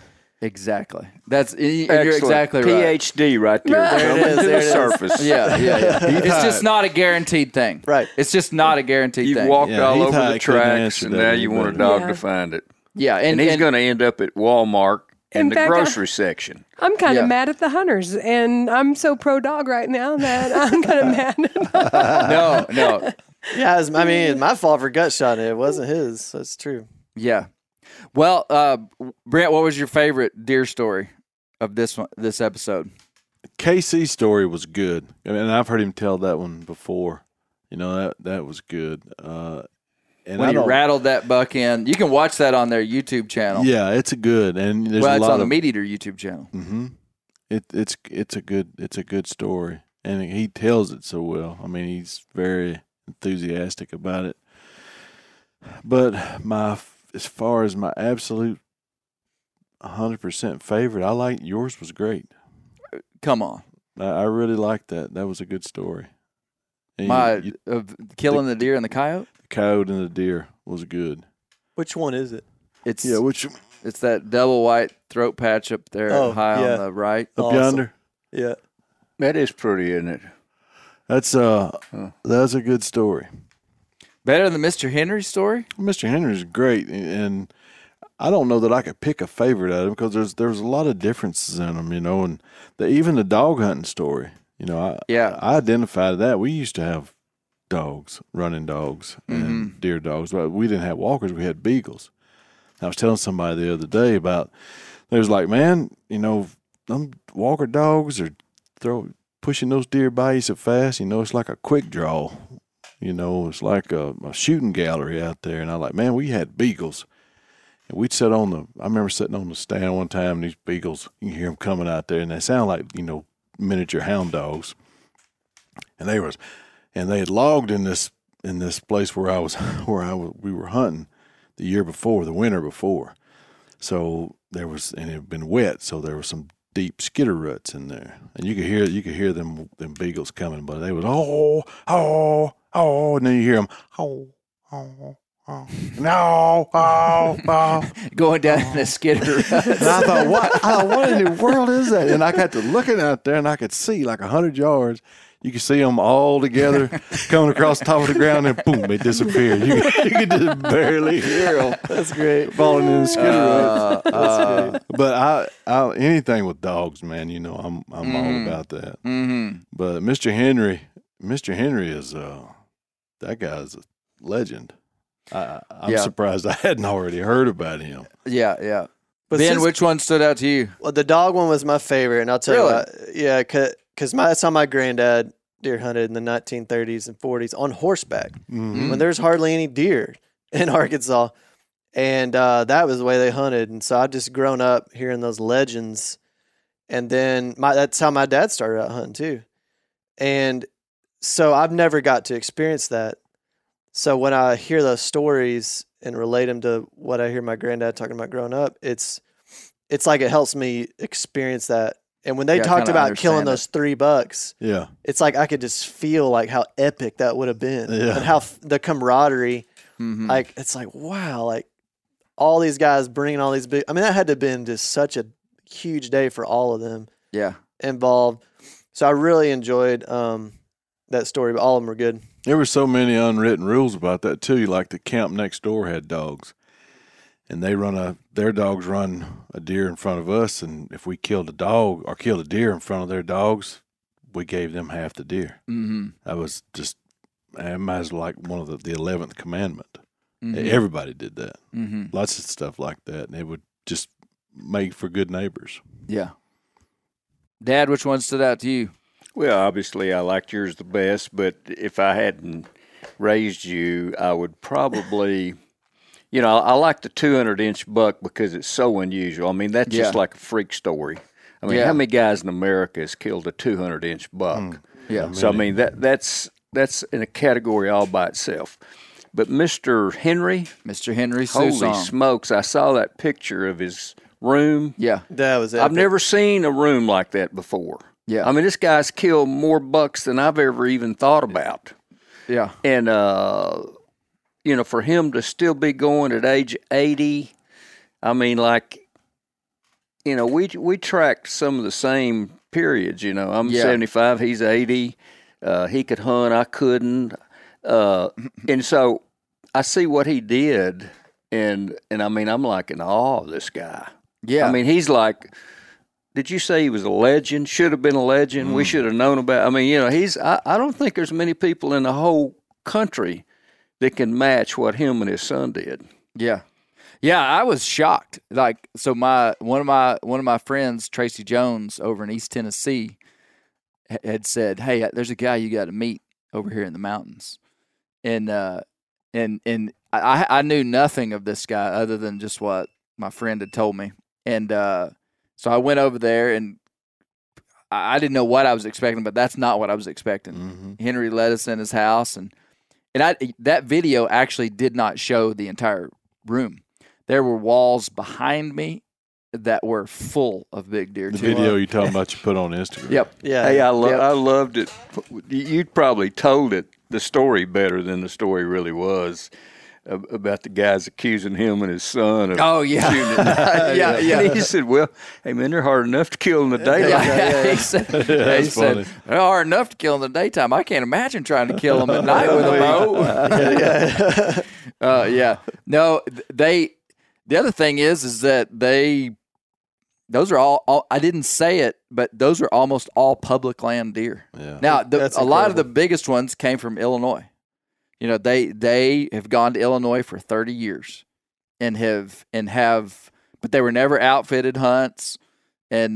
Exactly. That's you're Excellent. exactly right. PhD right there. There it Coming is, to there the it is. surface. Yeah. It's just not a guaranteed thing. Right. It's just not a guaranteed You've thing. walked Yeah, all Heath over High the couldn't tracks, answer and that now any you want a better. dog Yeah. to find it. Yeah, And he's going to end up at Walmart in the fact, grocery section. I'm kind of Yeah. mad at the hunters, and I'm so pro dog right now that I'm kind of mad. No. Yeah, it's my fault for gut shotting it. It wasn't his. That's true. Yeah. Well, Brent, what was your favorite deer story of this episode? KC's story was good. And I've heard him tell that one before. You know, that was good. And When I he don't- rattled that buck in. You can watch that on their YouTube channel. Yeah, it's a good. And there's Well, a it's lot on the of Meat Eater YouTube channel. Mm-hmm. It's a good story, and he tells it so well. I mean, he's very enthusiastic about it. But as far as my absolute 100% favorite, I like yours was great. Come on. I really liked that. That was a good story. And Of killing the deer and the coyote? the coyote and the deer was good. Which one is it? It's Which it's that double white throat patch up there Oh, high yeah. on the right. up Awesome. yonder? Yeah. That is pretty, isn't it? That's a good story. Better than Mr. Henry's story? Mr. Henry's great, and I don't know that I could pick a favorite out of him because there's a lot of differences in them, you know, and even the dog hunting story, you know, I identified that. We used to have dogs, running dogs, and deer dogs, but we didn't have walkers. We had beagles. I was telling somebody the other day about, they was like, man, you know, them walker dogs are pushing those deer by you so fast, you know, it's like a quick draw. You know, it's like a shooting gallery out there. And I was like, man, we had beagles. And we'd I remember sitting on the stand one time, and these beagles, you can hear them coming out there, and they sound like, you know, miniature hound dogs. And they had logged in this place where we were hunting the winter before. So and it had been wet, so there was some deep skitter ruts in there. And you could hear them beagles coming, but they was, and then you hear them, no. Going down in the skidder. And I thought, what in the world is that? And I got to looking out there, and I could see like 100 yards. You could see them all together coming across the top of the ground, and boom, they disappeared. You could just barely hear them. That's great. Falling in the skidder ruts. But I anything with dogs, man, you know, I'm all about that. Mm-hmm. But Mr. Henry is that guy's a legend. I'm surprised I hadn't already heard about him. Yeah. But Ben, since- which one stood out to you? Well, the dog one was my favorite, and I'll tell you what. Yeah, because that's how my granddad deer hunted in the 1930s and 40s on horseback when there's hardly any deer in Arkansas, and that was the way they hunted. And so I've just grown up hearing those legends, and then that's how my dad started out hunting too, and so I've never got to experience that. So when I hear those stories and relate them to what I hear my granddad talking about growing up, it's like it helps me experience that. And when they talked kinda about killing understand those 3 bucks, Yeah. it's like I could just feel like how epic that would have been, Yeah. and how the camaraderie. Mm-hmm. Like it's like wow, like all these guys bringing all these big. I mean, that had to have been just such a huge day for all of them Yeah. involved. So I really enjoyed that story. But all of them were good. There were so many unwritten rules about that too. Like the camp next door had dogs, and their dogs run a deer in front of us, and if we killed a dog or killed a deer in front of their dogs, we gave them half the deer. Mm-hmm. That was just, it might as well like one of the 11th commandment. Mm-hmm. Everybody did that. Mm-hmm. Lots of stuff like that, and it would just make for good neighbors. Yeah. Dad, which one stood out to you? Well, obviously, I liked yours the best, but if I hadn't raised you, I would probably, I like the 200-inch buck because it's so unusual. I mean, that's just like a freak story. I mean, how many guys in America has killed a 200-inch buck? Yeah. So, I mean, that's in a category all by itself. But Mr. Henry, holy Susong. smokes, I saw that picture of his room. Yeah. That was epic. I've never seen a room like that before. Yeah. I mean, this guy's killed more bucks than I've ever even thought about. Yeah. And, for him to still be going at age 80, I mean, like, we tracked some of the same periods. I'm Yeah. 75, he's 80. He could hunt, I couldn't. And so I see what he did, and I mean, I'm like in awe of this guy. Yeah. I mean, he's like, did you say he was a legend? Should have been a legend. We should have known about. I mean, I don't think there's many people in the whole country that can match what him and his son did. Yeah. Yeah, I was shocked. Like, so one of my friends, Tracy Jones, over in East Tennessee, had said, "Hey, there's a guy you got to meet over here in the mountains," and I knew nothing of this guy other than just what my friend had told me, and so I went over there, and I didn't know what I was expecting, but that's not what I was expecting. Mm-hmm. Henry let us in his house, and that video actually did not show the entire room. There were walls behind me that were full of big deer. The too. video you talking about you put on Instagram. Yep. Yeah. Hey, I Yep. loved it. You probably told the story better than the story really was about the guys accusing him and his son of Oh, yeah. shooting at night. Yeah, yeah. And he said, "Well, hey man, they're hard enough to kill in the daylight." He said, That's funny. they're hard enough to kill in the daytime. I can't imagine trying to kill them at night with a bow. Yeah. No, the other thing is that those are all, I didn't say it, but those are almost all public land deer. Yeah. Now, That's a lot of the incredible. biggest ones came from Illinois. They have gone to Illinois for 30 years and have, but they were never outfitted hunts, and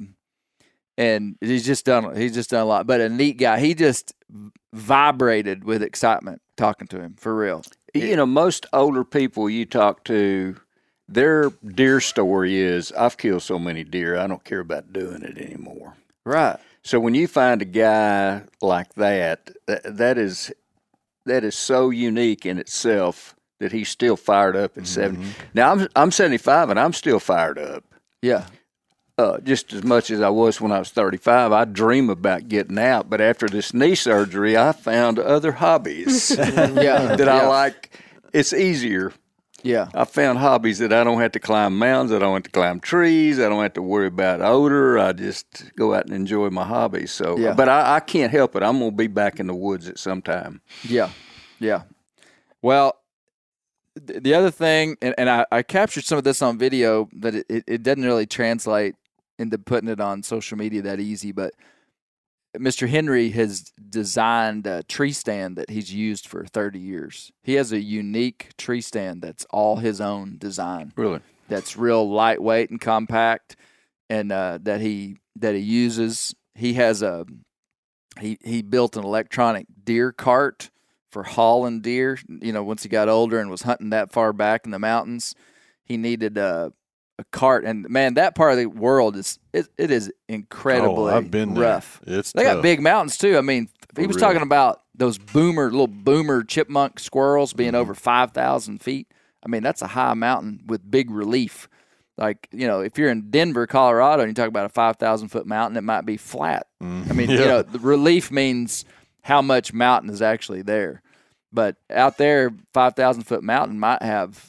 he's just done a lot. But a neat guy. He just vibrated with excitement talking to him, for real. Most older people you talk to, their deer story is, "I've killed so many deer, I don't care about doing it anymore." Right. So when you find a guy like that, that is so unique in itself that he's still fired up at 70. Now I'm 75 and I'm still fired up. Yeah. Just as much as I was when I was 35. I dream about getting out, but after this knee surgery, I found other hobbies Yeah. that I like. It's easier. Yeah. I found hobbies that I don't have to climb mountains. I don't have to climb trees. I don't have to worry about odor. I just go out and enjoy my hobbies. So, Yeah. but I can't help it. I'm going to be back in the woods at some time. Yeah. Yeah. Well, the other thing, and I captured some of this on video, that it doesn't really translate into putting it on social media that easy, but Mr. Henry has designed a tree stand that he's used for 30 years. He has a unique tree stand that's all his own design. Really? That's real lightweight and compact, and that he uses. He has he built an electronic deer cart for hauling deer. Once he got older and was hunting that far back in the mountains, he needed a cart. And man, that part of the world is incredibly I've been there. rough. It's They tough. got big mountains too. I mean, he was talking about those little boomer chipmunk squirrels being over 5,000 feet. I mean, that's a high mountain with big relief. Like, if you're in Denver, Colorado, and you talk about a 5,000-foot mountain, it might be flat. I mean, the relief means how much mountain is actually there. But out there, 5,000-foot mountain might have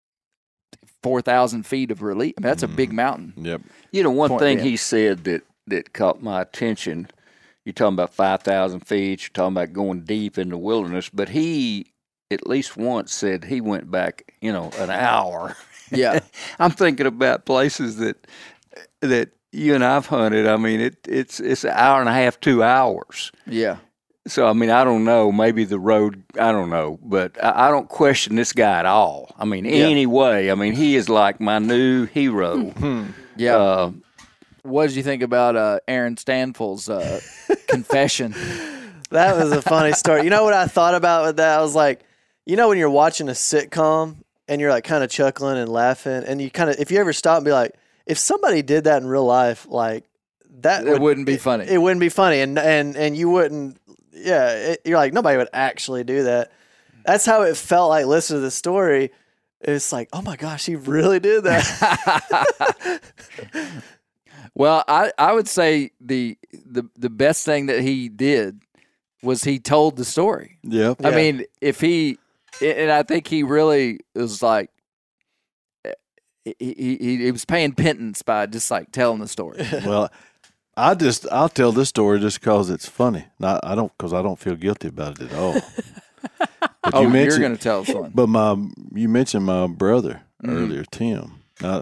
4,000 feet of relief. I mean, that's a big mountain. Yep. One Point thing being. he said that caught my attention, you're talking about 5,000 feet, you're talking about going deep in the wilderness, but he at least once said he went back, an hour. Yeah. I'm thinking about places that you and I've hunted. I mean, it's an hour and a half, 2 hours. Yeah. So, I mean, I don't know. Maybe the road, I don't know. But I don't question this guy at all. I mean, anyway, I mean, he is like my new hero. Yeah. What did you think about Aaron Stanfield's confession? That was a funny story. You know what I thought about with that? I was like, when you're watching a sitcom and you're like kind of chuckling and laughing, and you kind of, if you ever stop and be like, if somebody did that in real life, like that, It wouldn't be funny. It wouldn't be funny, and you wouldn't. Yeah, you're like, nobody would actually do that. That's how it felt like listening to the story. It's like, oh my gosh, he really did that. Well, I would say the best thing that he did was he told the story. Yep. I mean, and I think he really was like, he was paying pittance by just like telling the story. Well, I'll tell this story just because it's funny. Because I don't feel guilty about it at all. But You're going to tell us one. But you mentioned my brother earlier, Tim.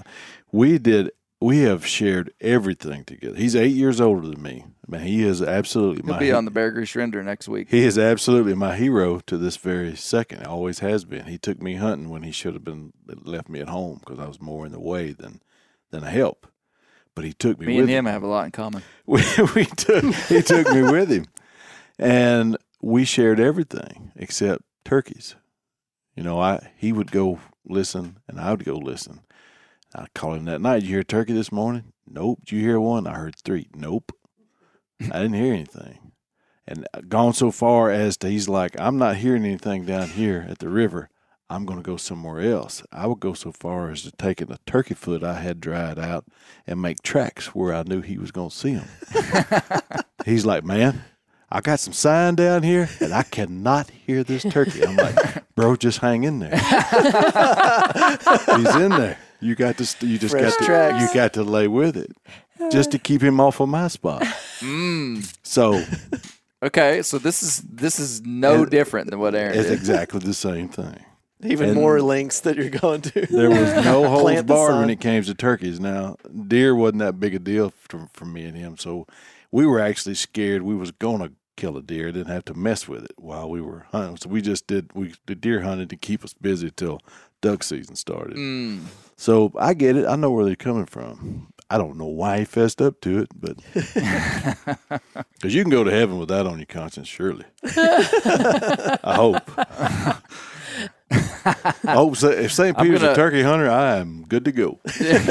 We have shared everything together. He's 8 years older than me. Man, he is absolutely He'll be on the Bear Grease Render next week. He is absolutely my hero to this very second. Always has been. He took me hunting when he should have been left me at home because I was more in the way than a help. But he took me. Me with and him have a lot in common. He took me with him, and we shared everything except turkeys. You know, he would go listen, and I would go listen. I'd call him that night. Did you hear a turkey this morning? Nope. Did you hear one? I heard 3. Nope. I didn't hear anything. And gone so far as to he's like, I'm not hearing anything down here at the river. I'm going to go somewhere else. I would go so far as to take a turkey foot I had dried out and make tracks where I knew he was going to see him. He's like, man, I got some sign down here and I cannot hear this turkey. I'm like, bro, just hang in there. He's in there. You got to lay with it just to keep him off of my spot. So, okay, so this is no different than what Aaron it's did. exactly the same thing. Even more links that you're going to. There was no holds Plant the barred when sign. it came to turkeys. Now, deer wasn't that big a deal for me and him, so we were actually scared we was going to kill a deer. Didn't have to mess with it while we were hunting. So we the deer hunted to keep us busy till duck season started. So I get it. I know where they're coming from. I don't know why he fessed up to it, but because you can go to heaven with that on your conscience, surely. I hope. I hope so. If St. Peter's a turkey hunter, I am good to go.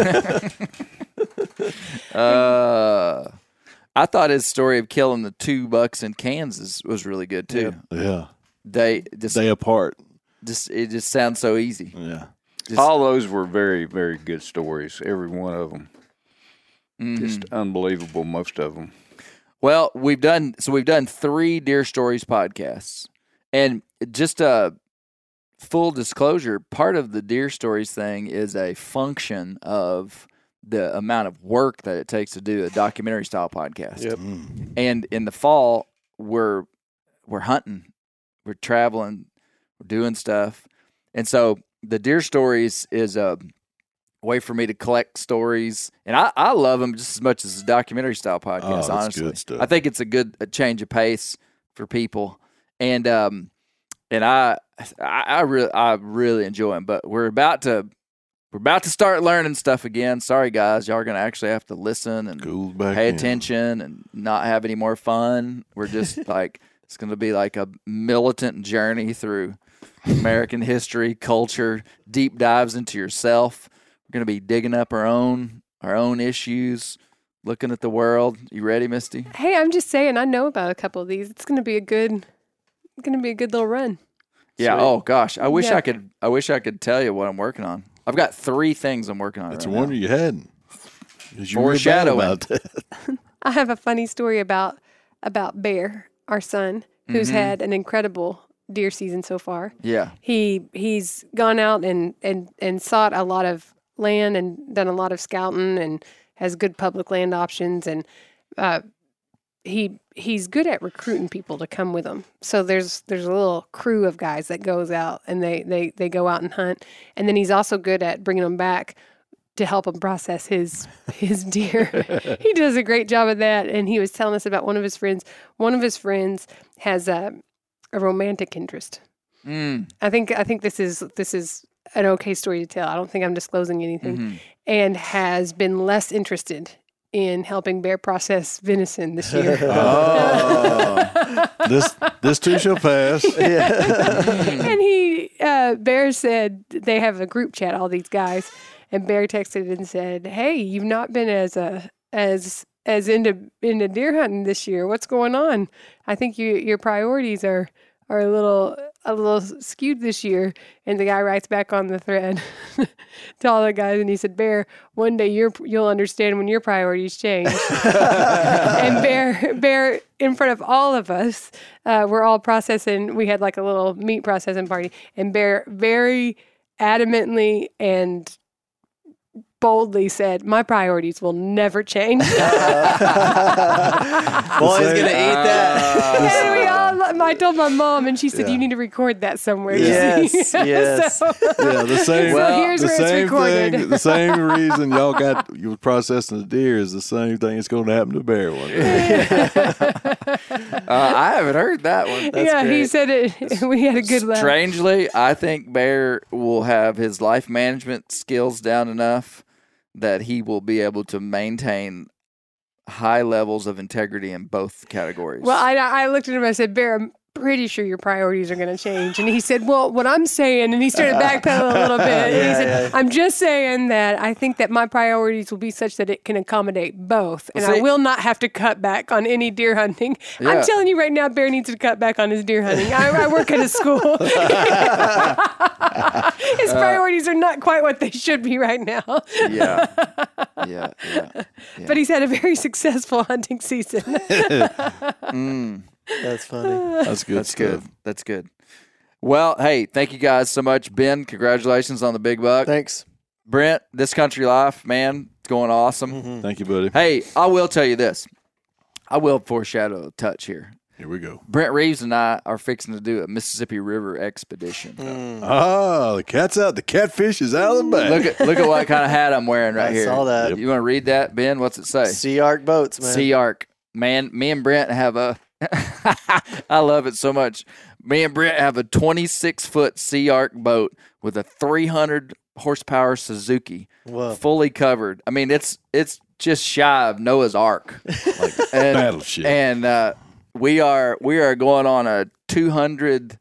I thought his story of killing the 2 bucks in Kansas was really good too. Yeah. Day apart. It just sounds so easy. Yeah. All those were very, very good stories. Every one of them. Just unbelievable, most of them. Well, we've done 3 Deer Stories podcasts. And just full disclosure, part of the Deer Stories thing is a function of the amount of work that it takes to do a documentary style podcast. Yep. And in the fall, we're hunting, we're traveling, we're doing stuff. And so the Deer Stories is a way for me to collect stories. And I love them just as much as the documentary style podcast, that's honestly. good stuff. I think it's a change of pace for people. And I really enjoy them. But we're about to start learning stuff again. Sorry, guys. Y'all are going to actually have to listen and pay attention and not have any more fun. We're just like, it's going to be like a militant journey through American history, culture, deep dives into yourself. We're going to be digging up our own issues, looking at the world. You ready, Misty? Hey, I'm just saying, I know about a couple of these. It's going to be a good little run. Yeah. Sweet. Oh gosh, I wish Yeah. I could tell you what I'm working on. I've got 3 things I'm working on. It's right a wonder now. you hadn't. 'Cause you were bad Foreshadowing. about that. I have a funny story about Bear, our son, who's had an incredible deer season so far. Yeah. He's gone out and sought a lot of land and done a lot of scouting and has good public land options, and he's good at recruiting people to come with him. So there's a little crew of guys that goes out and they go out and hunt, and then he's also good at bringing them back to help him process his deer. He does a great job of that. And he was telling us about one of his friends. One of his friends has a romantic interest. I think this is an okay story to tell. I don't think I'm disclosing anything. And has been less interested in helping Bear process venison this year. This too shall pass. And Bear said they have a group chat, all these guys, and Bear texted and said, "Hey, you've not been as into deer hunting this year. What's going on? I think your priorities are a little skewed this year." And the guy writes back on the thread to all the guys, and he said, "Bear, one day you'll understand when your priorities change." And Bear, in front of all of us, we're all processing. We had like a little meat processing party, and Bear very adamantly and boldly said, "My priorities will never change." Boy, he's gonna eat that. And I told my mom, and she said, "You need to record that somewhere." Yes, yes. So, Yeah, the same. here's the where it's same recorded. thing. The same reason you were processing the deer is the same thing that's going to happen to bear one day. I haven't heard that one. yeah, he said it. We had a good laugh. Strangely, I think Bear will have his life management skills down enough that he will be able to maintain high levels of integrity in both categories. Well, I looked at him and I said, "Bear, I'm pretty sure your priorities are going to change." And he said, "Well, what I'm saying," and he started backpedaling a little bit. And he said, "I'm just saying that I think that my priorities will be such that it can accommodate both. And I See- will not have to cut back on any deer hunting." Yeah. I'm telling you right now, Bear needs to cut back on his deer hunting. I work at a school. His priorities are not quite what they should be right now. yeah. But he's had a very successful hunting season. That's funny. That's good. That's good. That's good. Well, hey, thank you guys so much. Ben, congratulations on the big buck. Thanks. Brent, This Country Life, man, it's going awesome. Thank you, buddy. Hey, I will tell you this. I will foreshadow a touch here. Here we go. Brent Reeves and I are fixing to do a Mississippi River expedition. Oh, the cat's out. The catfish is out of the bag. Look at what kind of hat I'm wearing right I here. saw that. You want to read that, Ben? What's it say? Sea Arc boats, man. Sea Arc. Man, me and Brent have a I love it so much. Me and Brent have a 26-foot Sea Arc boat with a 300 horsepower Suzuki, Whoa. fully covered. I mean, it's just shy of Noah's Ark. And, Battleship. And we are going on a 200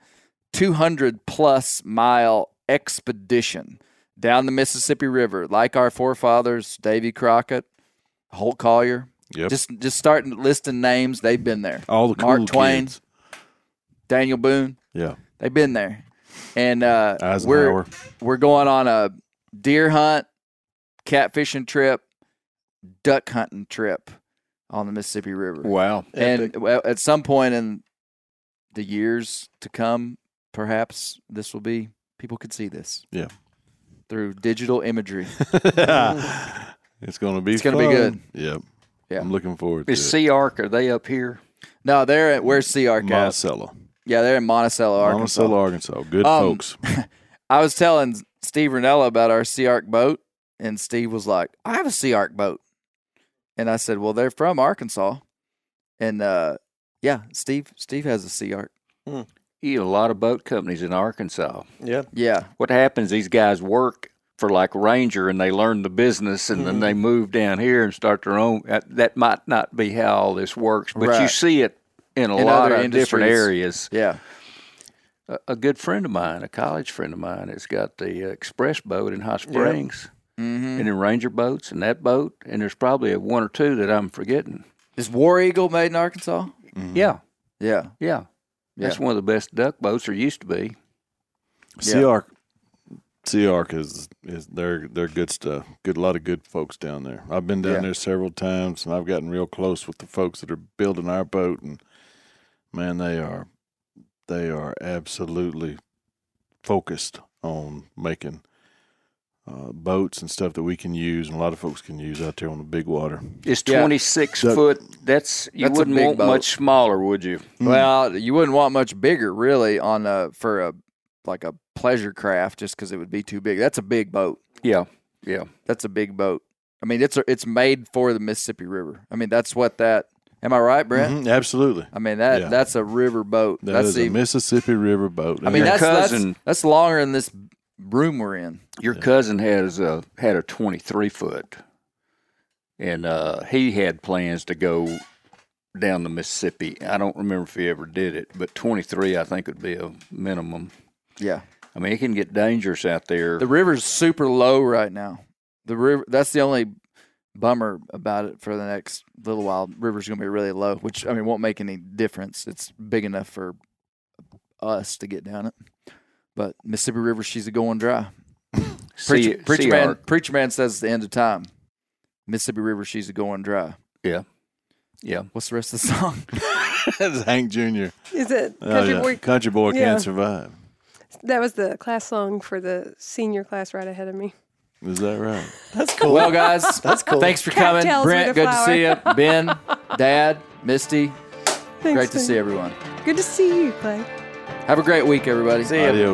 plus mile expedition down the Mississippi River, like our forefathers, Davy Crockett, Holt Collier. Yep. Just starting listing names. They've been there. All the Mark cool Twain, kids. Daniel Boone. Yeah. They've been there. And Eisenhower. we're going on a deer hunt, catfishing trip, duck hunting trip on the Mississippi River. Wow. And at some point in the years to come, perhaps people could see this. Yeah. Through digital imagery. It's going to be It's gonna be good. Yep. Yeah. I'm looking forward to Is it. Sea Arc, are they up here? No, where's Sea Arc at? Monticello. Yeah, they're in Monticello, Arkansas. Monticello, Arkansas. Good folks. I was telling Steve Ranella about our Sea Arc boat, and Steve was like, "I have a Sea Arc boat." And I said, "Well, they're from Arkansas." And yeah, Steve has a Sea Arc. You get a lot of boat companies in Arkansas. Yeah. Yeah. What happens, these guys work for like Ranger and they learn the business and then they move down here and start their own. That might not be how all this works, but you Right. see it in a In lot other of different industries. areas. Yeah. A good friend of mine, a college friend of mine, has got the Express boat in Hot Springs and in Ranger boats and that boat. And there's probably one or two that I'm forgetting. Is War Eagle made in Arkansas? Yeah. Yeah. Yeah. That's one of the best duck boats there used to be. Sea Arc is they're good stuff. A lot of good folks down there. I've been down there several times, and I've gotten real close with the folks that are building our boat, and man, they are absolutely focused on making boats and stuff that we can use, and a lot of folks can use out there on the big water. It's Yeah. 26 Duck- foot. You That's a wouldn't big want boat. much smaller, would you? Well, you wouldn't want much bigger, really, for a pleasure craft, just because it would be too big. That's a big boat. Yeah. Yeah. That's a big boat. I mean, it's made for the Mississippi River. I mean, that's what that. Am I right, Brent? Mhm, absolutely. I mean Yeah. that's a river boat. That that's is a Mississippi River boat. I mean, Your that's cousin- that's longer than this room we're in. Your cousin had a 23 foot, and he had plans to go down the Mississippi. I don't remember if he ever did it, but 23 I think would be a minimum. Yeah, I mean, it can get dangerous out there. the river's super low right now. The river. That's the only bummer about it for the next little while. The river's going to be really low, which I mean won't make any difference. It's big enough for us to get down it. But Mississippi River, she's a going dry. Preacher man says it's the end of time. Mississippi River, she's a going dry. Yeah. Yeah. What's the rest of the song? That's Hank Jr. Is it Oh, Country yeah. Boy? Country Boy Yeah. Can't Survive. That was the class song for the senior class right ahead of me. Is that right? That's cool. Well, guys, That's cool. thanks for coming. Cattails Brent, with a good to see you. Ben, Dad, Misty, Thanks, great to man. see everyone. Good to see you, Clay. Have a great week, everybody. See ya. Adios.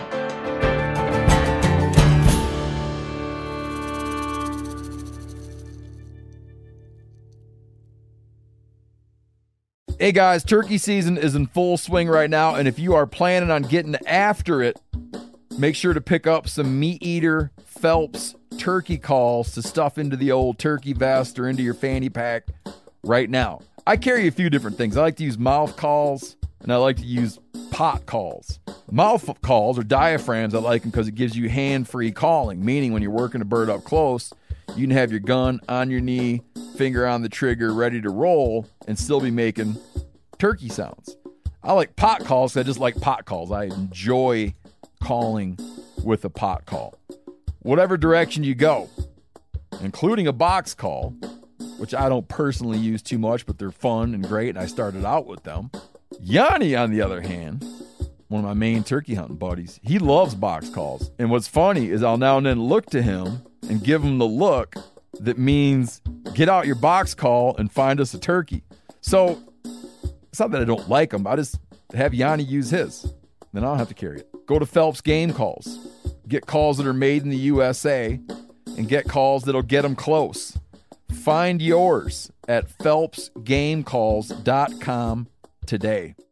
Hey guys, turkey season is in full swing right now, and if you are planning on getting after it, make sure to pick up some Meat Eater Phelps turkey calls to stuff into the old turkey vest or into your fanny pack right now. I carry a few different things. I like to use mouth calls, and I like to use pot calls. Mouth calls or diaphragms, I like them because it gives you hand-free calling, meaning when you're working a bird up close, you can have your gun on your knee, finger on the trigger, ready to roll, and still be making turkey sounds. I like pot calls because I just like pot calls. I enjoy calling with a pot call. Whatever direction you go, including a box call, which I don't personally use too much, but they're fun and great, and I started out with them. Yanni, on the other hand, one of my main turkey hunting buddies, he loves box calls. And what's funny is I'll now and then look to him and give him the look that means get out your box call and find us a turkey. So it's not that I don't like them. I just have Yanni use his. Then I don't have to carry it. Go to Phelps Game Calls. Get calls that are made in the USA and get calls that'll get them close. Find yours at phelpsgamecalls.com today.